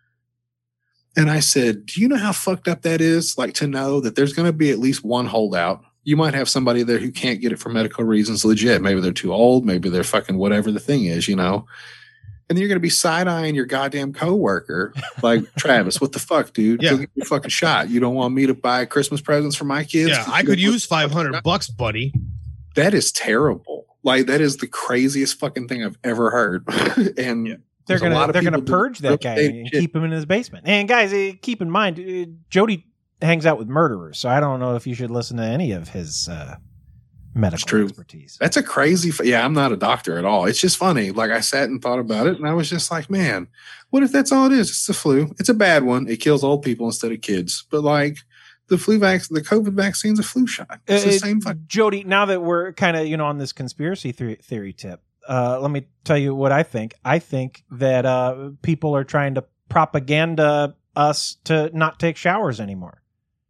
And I said, do you know how fucked up that is? Like, to know that there's going to be at least one holdout. You might have somebody there who can't get it for medical reasons, legit. Maybe they're too old. Maybe they're fucking whatever the thing is, you know? And then you're going to be side-eyeing your goddamn coworker. Like, Travis, what the fuck, dude? Yeah. Go get your fucking shot. You don't want me to buy Christmas presents for my kids? Yeah, I could use five hundred bucks, buddy. That is terrible. Like, that is the craziest fucking thing I've ever heard. And... Yeah. They're There's a lot gonna of they're gonna people purge doing that guy real and shit. keep him in his basement. And guys, eh, keep in mind, uh, Jody hangs out with murderers, so I don't know if you should listen to any of his uh, medical true. expertise. That's a crazy. F- yeah, I'm not a doctor at all. It's just funny. Like, I sat and thought about it, and I was just like, man, what if that's all it is? It's the flu. It's a bad one. It kills old people instead of kids. But like, the flu vaccine, the COVID vaccine's a flu shot. It's the Uh, same fucking. Jody, now that we're kind of you know on this conspiracy theory, theory tip, uh, let me tell you what I think. I think that uh, people are trying to propaganda us to not take showers anymore.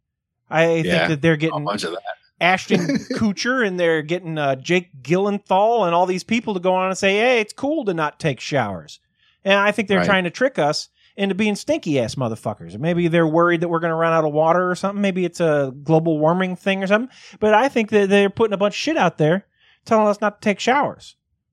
I Yeah, think that they're a getting bunch of that. Ashton Kutcher and they're getting uh, Jake Gyllenhaal and all these people to go on and say, hey, it's cool to not take showers. And I think they're Right. trying to trick us into being stinky ass motherfuckers. Maybe they're worried that we're going to run out of water or something. Maybe it's a global warming thing or something. But I think that they're putting a bunch of shit out there telling us not to take showers.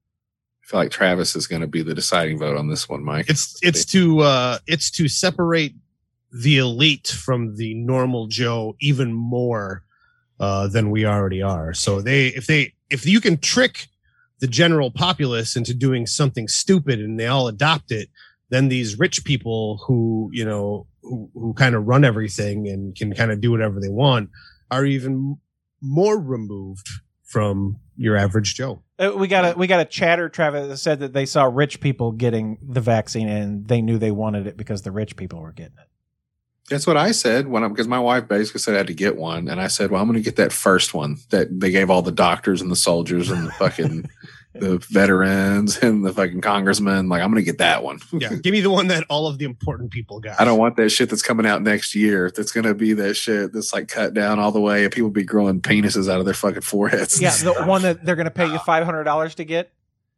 I feel like Travis is going to be the deciding vote on this one, Mike. It's it's to uh it's to separate the elite from the normal Joe even more uh than we already are. So they if they if you can trick the general populace into doing something stupid and they all adopt it, then these rich people who, you know, who, who kind of run everything and can kind of do whatever they want are even more removed from your average Joe. Uh, we got a we got a chatter. Travis said that they saw rich people getting the vaccine and they knew they wanted it because the rich people were getting it. That's what I said when I because my wife basically said I had to get one, and I said, "Well, I'm going to get that first one that they gave all the doctors and the soldiers and the fucking the veterans and the fucking congressmen. Like, I'm going to get that one. Yeah, give me the one that all of the important people got. I don't want that shit that's coming out next year. That's going to be that shit that's like cut down all the way, and people be growing penises out of their fucking foreheads. Yeah, the one that they're going to pay you five hundred dollars to get.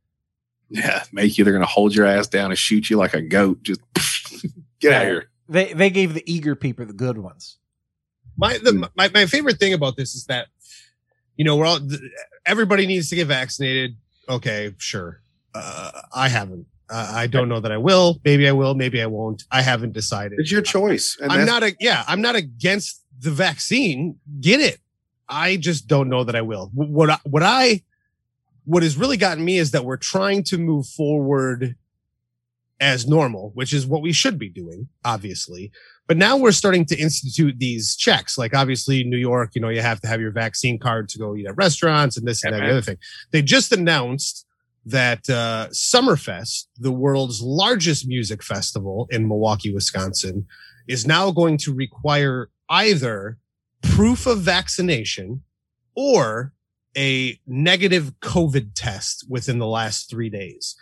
Yeah, make you. They're going to hold your ass down and shoot you like a goat. Just get out of here. They they gave the eager people the good ones. My the my, my favorite thing about this is that, you know, we're all everybody needs to get vaccinated. Okay, sure. Uh, I haven't. Uh, I don't know that I will. Maybe I will. Maybe I won't. I haven't decided. It's your choice. And I'm not a yeah. I'm not against the vaccine. Get it. I just don't know that I will. What I, what I what has really gotten me is that we're trying to move forward as normal, which is what we should be doing, obviously. But now we're starting to institute these checks. Like obviously New York, you know, you have to have your vaccine card to go eat at restaurants and this and that and the other thing. They just announced that uh, Summerfest, the world's largest music festival in Milwaukee, Wisconsin, is now going to require either proof of vaccination or a negative COVID test within the last three days.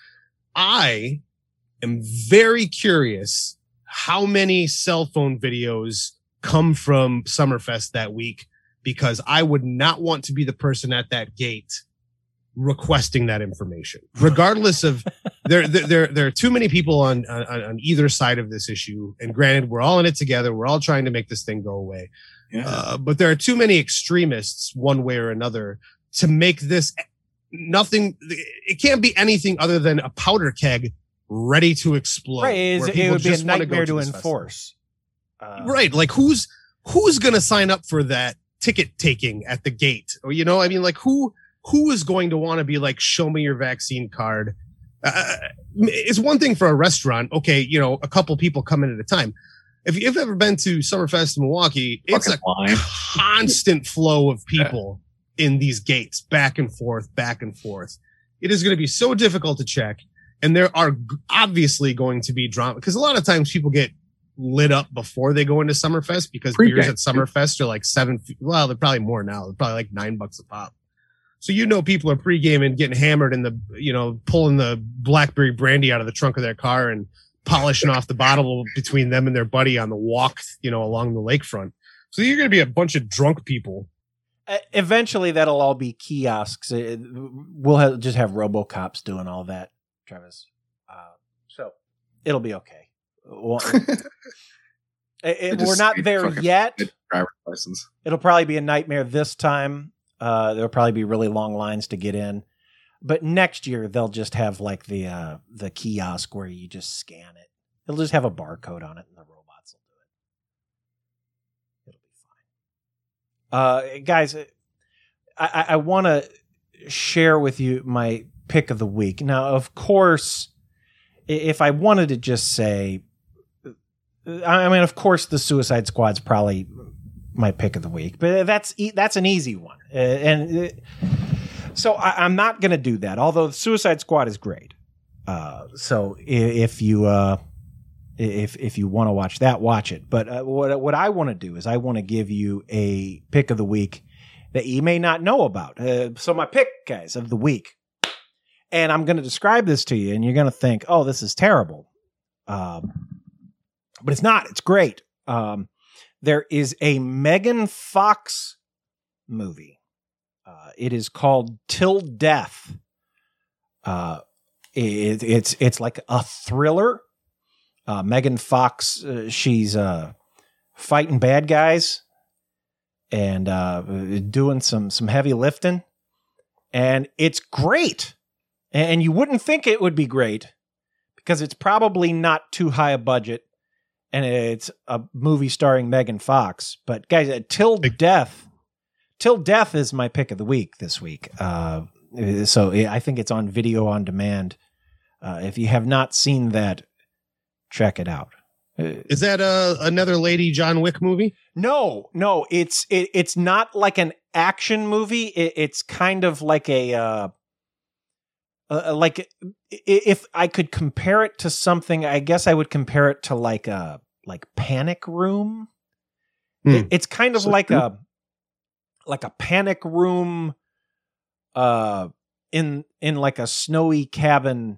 I am very curious how many cell phone videos come from Summerfest that week, because I would not want to be the person at that gate requesting that information, regardless of there, there, there, there are too many people on, on, on either side of this issue. And granted, we're all in it together. We're all trying to make this thing go away. Yeah. Uh, but there are too many extremists one way or another to make this nothing. It can't be anything other than a powder keg ready to explode. Right. It, it would be a nightmare to, to enforce. Uh, right. Like who's, who's going to sign up for that ticket taking at the gate? Or, you know, I mean, like who, who is going to want to be like, show me your vaccine card? Uh, it's one thing for a restaurant. Okay. You know, a couple people come in at a time. If you've ever been to Summerfest in Milwaukee, it's a line. constant flow of people yeah. in these gates, back and forth, back and forth. It is going to be so difficult to check. And there are obviously going to be drama, because a lot of times people get lit up before they go into Summerfest, because Pre-game. beers at Summerfest are like seven. Well, they're probably more now. They're probably like nine bucks a pop. So, you know, people are pre-gaming, getting hammered in the, you know, pulling the Blackberry brandy out of the trunk of their car and polishing off the bottle between them and their buddy on the walk, you know, along the lakefront. So you're going to be a bunch of drunk people. Uh, eventually, that'll all be kiosks. Uh, we'll have, just have RoboCops doing all that, Travis. Uh, so it'll be okay. Well, it, it, we're not there yet. Driver's license. It'll probably be a nightmare this time. Uh, there'll probably be really long lines to get in. But next year, they'll just have like the uh, the kiosk where you just scan it. It'll just have a barcode on it, and the robots will do it. It'll be fine. Uh, guys, I, I want to share with you my pick of the week. Now, of course, if I wanted to just say, I mean, of course, the Suicide Squad's probably my pick of the week, but that's that's an easy one, uh, and. Uh, So I, I'm not going to do that, although the Suicide Squad is great. Uh, so if, if you uh, if if you want to watch that, watch it. But uh, what what I want to do is I want to give you a pick of the week that you may not know about. Uh, so my pick, guys, of the week, and I'm going to describe this to you, and you're going to think, "Oh, this is terrible," um, but it's not. It's great. Um, there is a Megan Fox movie. Uh, it is called Till Death. Uh, it, it's it's like a thriller. Uh, Megan Fox, uh, she's uh, fighting bad guys and uh, doing some some heavy lifting, and it's great. And you wouldn't think it would be great because it's probably not too high a budget, and it's a movie starring Megan Fox. But guys, uh, Till Death. Till Death is my pick of the week this week. Uh, so I think it's on video on demand. Uh, if you have not seen that, check it out. Is that uh, another Lady John Wick movie? No, no, it's it, it's not like an action movie. It, it's kind of like a uh, uh, like if I could compare it to something, I guess I would compare it to like a like Panic Room. Hmm. It, it's kind of so like true. a like a panic room uh in in like a snowy cabin.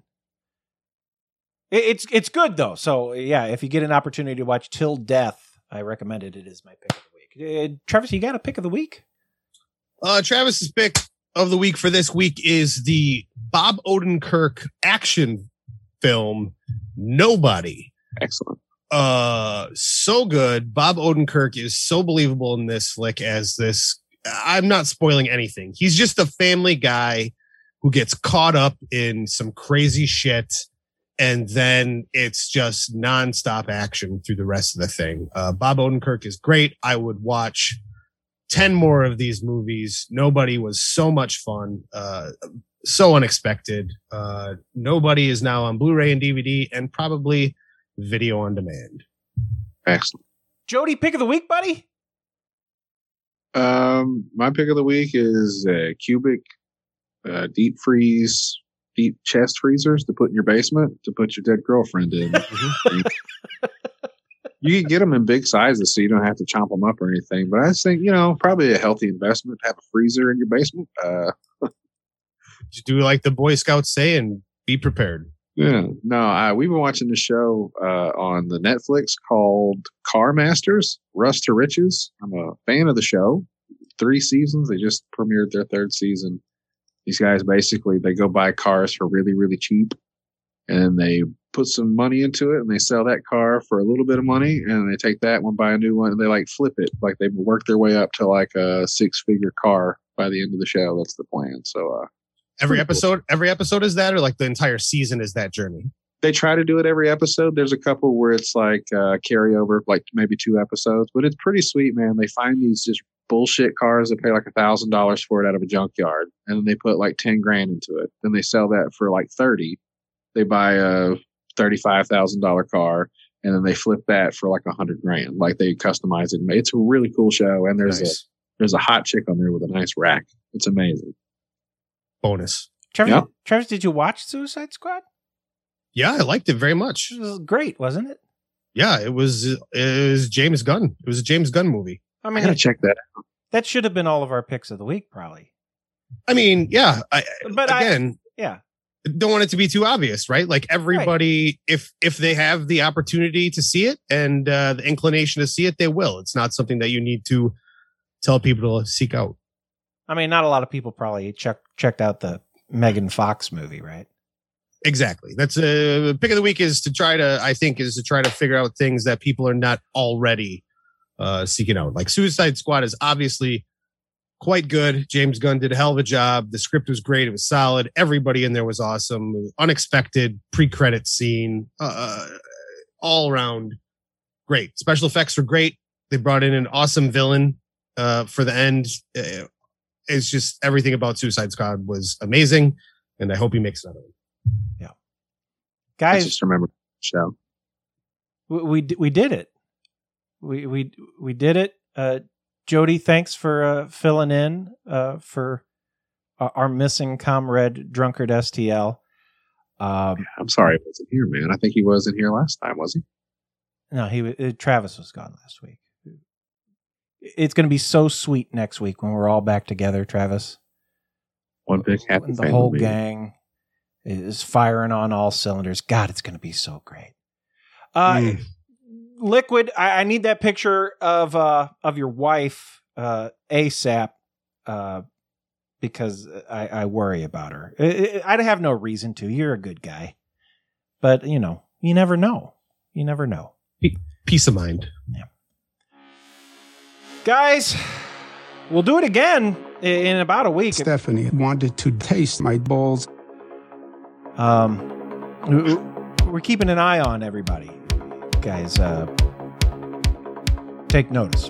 It, it's it's good though. So yeah, if you get an opportunity to watch Till Death, I recommend it. It is my pick of the week. Uh, Travis, you got a pick of the week? Uh Travis's pick of the week for this week is the Bob Odenkirk action film Nobody. Excellent. Uh so good. Bob Odenkirk is so believable in this flick as this. I'm not spoiling anything. He's just a family guy who gets caught up in some crazy shit, and then it's just nonstop action through the rest of the thing. Uh, Bob Odenkirk is great. I would watch ten more of these movies. Nobody was so much fun. Uh, so unexpected. Uh, Nobody is now on Blu-ray and D V D and probably video on demand. Excellent. Jody, pick of the week, buddy? Um, my pick of the week is uh, cubic uh, deep freeze, deep chest freezers to put in your basement to put your dead girlfriend in. You can get them in big sizes so you don't have to chomp them up or anything. But I just think, you know, probably a healthy investment to have a freezer in your basement. Uh, Just do like the Boy Scouts say and be prepared. Yeah, no, I, we've been watching the show uh, on the Netflix called Car Masters, Rust to Riches. I'm a fan of the show. Three seasons. They just premiered their third season. These guys basically, they go buy cars for really, really cheap. And they put some money into it and they sell that car for a little bit of money. And they take that one, buy a new one, and they like flip it. Like they work their way up to like a six figure car by the end of the show. That's the plan. So, uh, Every episode, every episode is that, or like the entire season is that journey? They try to do it every episode. There's a couple where it's like uh, carryover, like maybe two episodes, but it's pretty sweet, man. They find these just bullshit cars that pay like a thousand dollars for it out of a junkyard, and then they put like ten grand into it. Then they sell that for like thirty. They buy a thirty-five thousand dollar car, and then they flip that for like a hundred grand. Like they customize it. It's a really cool show, and there's nice. a there's a hot chick on there with a nice rack. It's amazing. Bonus. Trevor, Yep. Trevor, did you watch Suicide Squad? Yeah, I liked it very much. It was great, wasn't it? Yeah, it was. It was James Gunn. It was a James Gunn movie. I I mean, gotta it- check that out. that should have been all of our picks of the week, probably. I mean, yeah. I, But I- again, Yeah. don't want it to be too obvious, right? Like everybody, if if they have the opportunity to see it and uh, the inclination to see it, they will. It's not something that you need to tell people to seek out. I mean, not a lot of people probably check, checked out the Megan Fox movie, right? Exactly. That's a uh, pick of the week is to try to, I think, is to try to figure out things that people are not already uh, seeking out. Like Suicide Squad is obviously quite good. James Gunn did a hell of a job. The script was great. It was solid. Everybody in there was awesome. Unexpected pre-credit scene. Uh, all around great. Special effects were great. They brought in an awesome villain uh, for the end. Uh, it's just everything about Suicide Squad was amazing. And I hope he makes another one. Yeah. I Guys, just remember the show. we, we, d- we did it. We, we, we did it. Uh, Jody, thanks for uh, filling in uh, for uh, our missing comrade, Drunkard S T L. Um, I'm sorry he wasn't here, man. I think he wasn't here last time, was he? no, he uh, Travis was gone last week. It's going to be so sweet next week when we're all back together, Travis. One big happy The family whole meeting. gang is firing on all cylinders. God, it's going to be so great. Uh, Mm. Liquid, I, I need that picture of uh, of your wife uh, ASAP uh, because I, I worry about her. I, I- I'd have no reason to. You're a good guy. But, you know, you never know. You never know. Peace of mind. Guys, we'll do it again i- in about a week. Stephanie wanted to taste my balls. Um, we- we're keeping an eye on everybody. Guys, uh, take notice.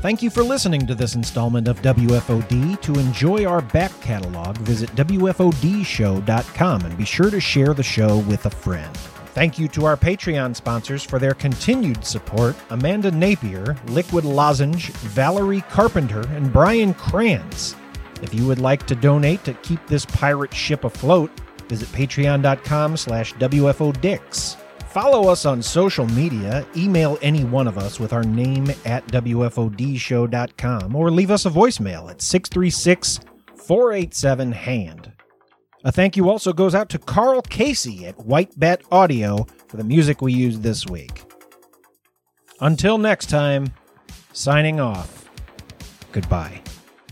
Thank you for listening to this installment of W F O D. To enjoy our back catalog, visit W F O D show dot com and be sure to share the show with a friend. Thank you to our Patreon sponsors for their continued support: Amanda Napier, Liquid Lozenge, Valerie Carpenter, and Brian Kranz. If you would like to donate to keep this pirate ship afloat, visit patreon.com slash WFODix. Follow us on social media, email any one of us with our name at W F O D show dot com, or leave us a voicemail at six three six, four eight seven, HAND. A thank you also goes out to Carl Casey at White Bat Audio for the music we used this week. Until next time, signing off. Goodbye.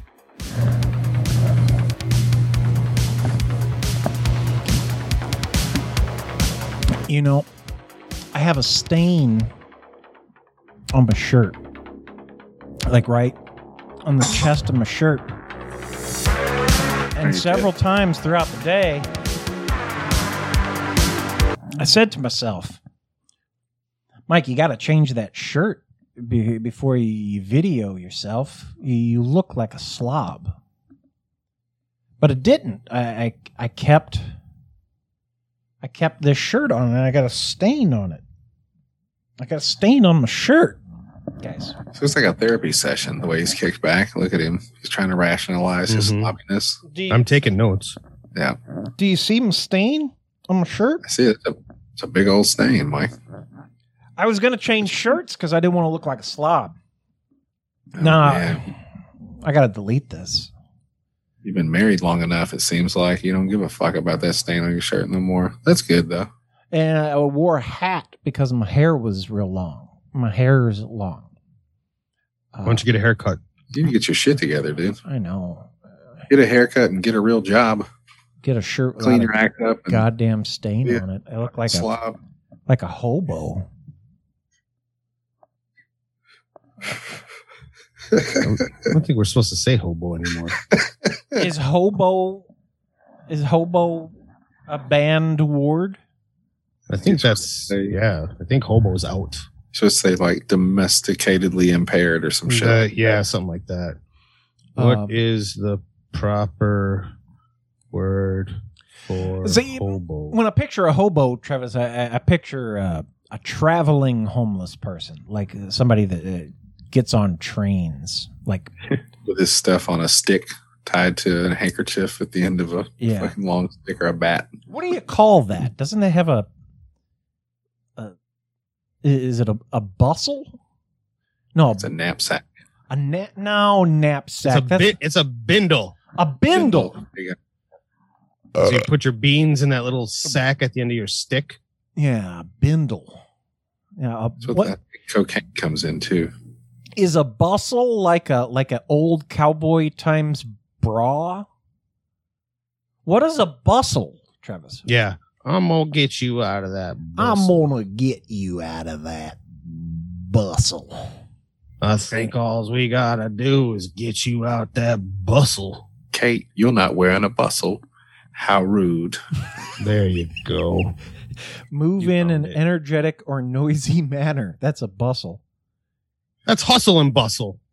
You know, I have a stain on my shirt. Like right on the chest of my shirt. And several times throughout the day, I said to myself, Mike, you got to change that shirt be- before you video yourself. You look like a slob. But it didn't. I, I, I kept... I kept this shirt on and I got a stain on it. I got a stain on my shirt, guys. So it's like a therapy session, the way he's kicked back. Look at him. He's trying to rationalize mm-hmm. his sloppiness. You, I'm taking notes. Yeah. Do you see my stain on my shirt? I see it. It's a, it's a big old stain, Mike. I was going to change shirts because I didn't want to look like a slob. Oh, no, man. I got to delete this. You've been married long enough, it seems like. You don't give a fuck about that stain on your shirt no more. That's good, though. And I wore a hat because my hair was real long. My hair is long. Why don't you get a haircut? You need to get your shit together, dude. I know. Get a haircut and get a real job. Get a shirt with Clean your act up. And goddamn stain yeah, on it. I look like slob. a like a hobo. I don't think we're supposed to say hobo anymore. Is hobo is hobo a banned word? I think that's say, yeah. I think hobo's out. Just say like domesticatedly impaired or some shit. Uh, yeah, something like that. What um, is the proper word for see, hobo? When I picture a hobo, Travis, I, I picture uh, a traveling homeless person, like somebody that uh, gets on trains, like with his stuff on a stick tied to a handkerchief at the end of a yeah. fucking long stick or a bat. What do you call that? Doesn't it have a? a is it a, a bustle? No, it's a knapsack. A na- no knapsack. It's a, bi- it's a bindle. A bindle. bindle. Uh, so you put your beans in that little sack at the end of your stick. Yeah, a bindle. Yeah, a, That's what, what that cocaine comes in too. Is a bustle like a like an old cowboy times bra? What is a bustle, Travis? Yeah, I'm gonna get you out of that bustle. I'm gonna get you out of that bustle. I think all we gotta do is get you out that bustle. Kate, you're not wearing a bustle. How rude. There you go. Move you in an it. energetic or noisy manner. That's a bustle. That's hustle and bustle.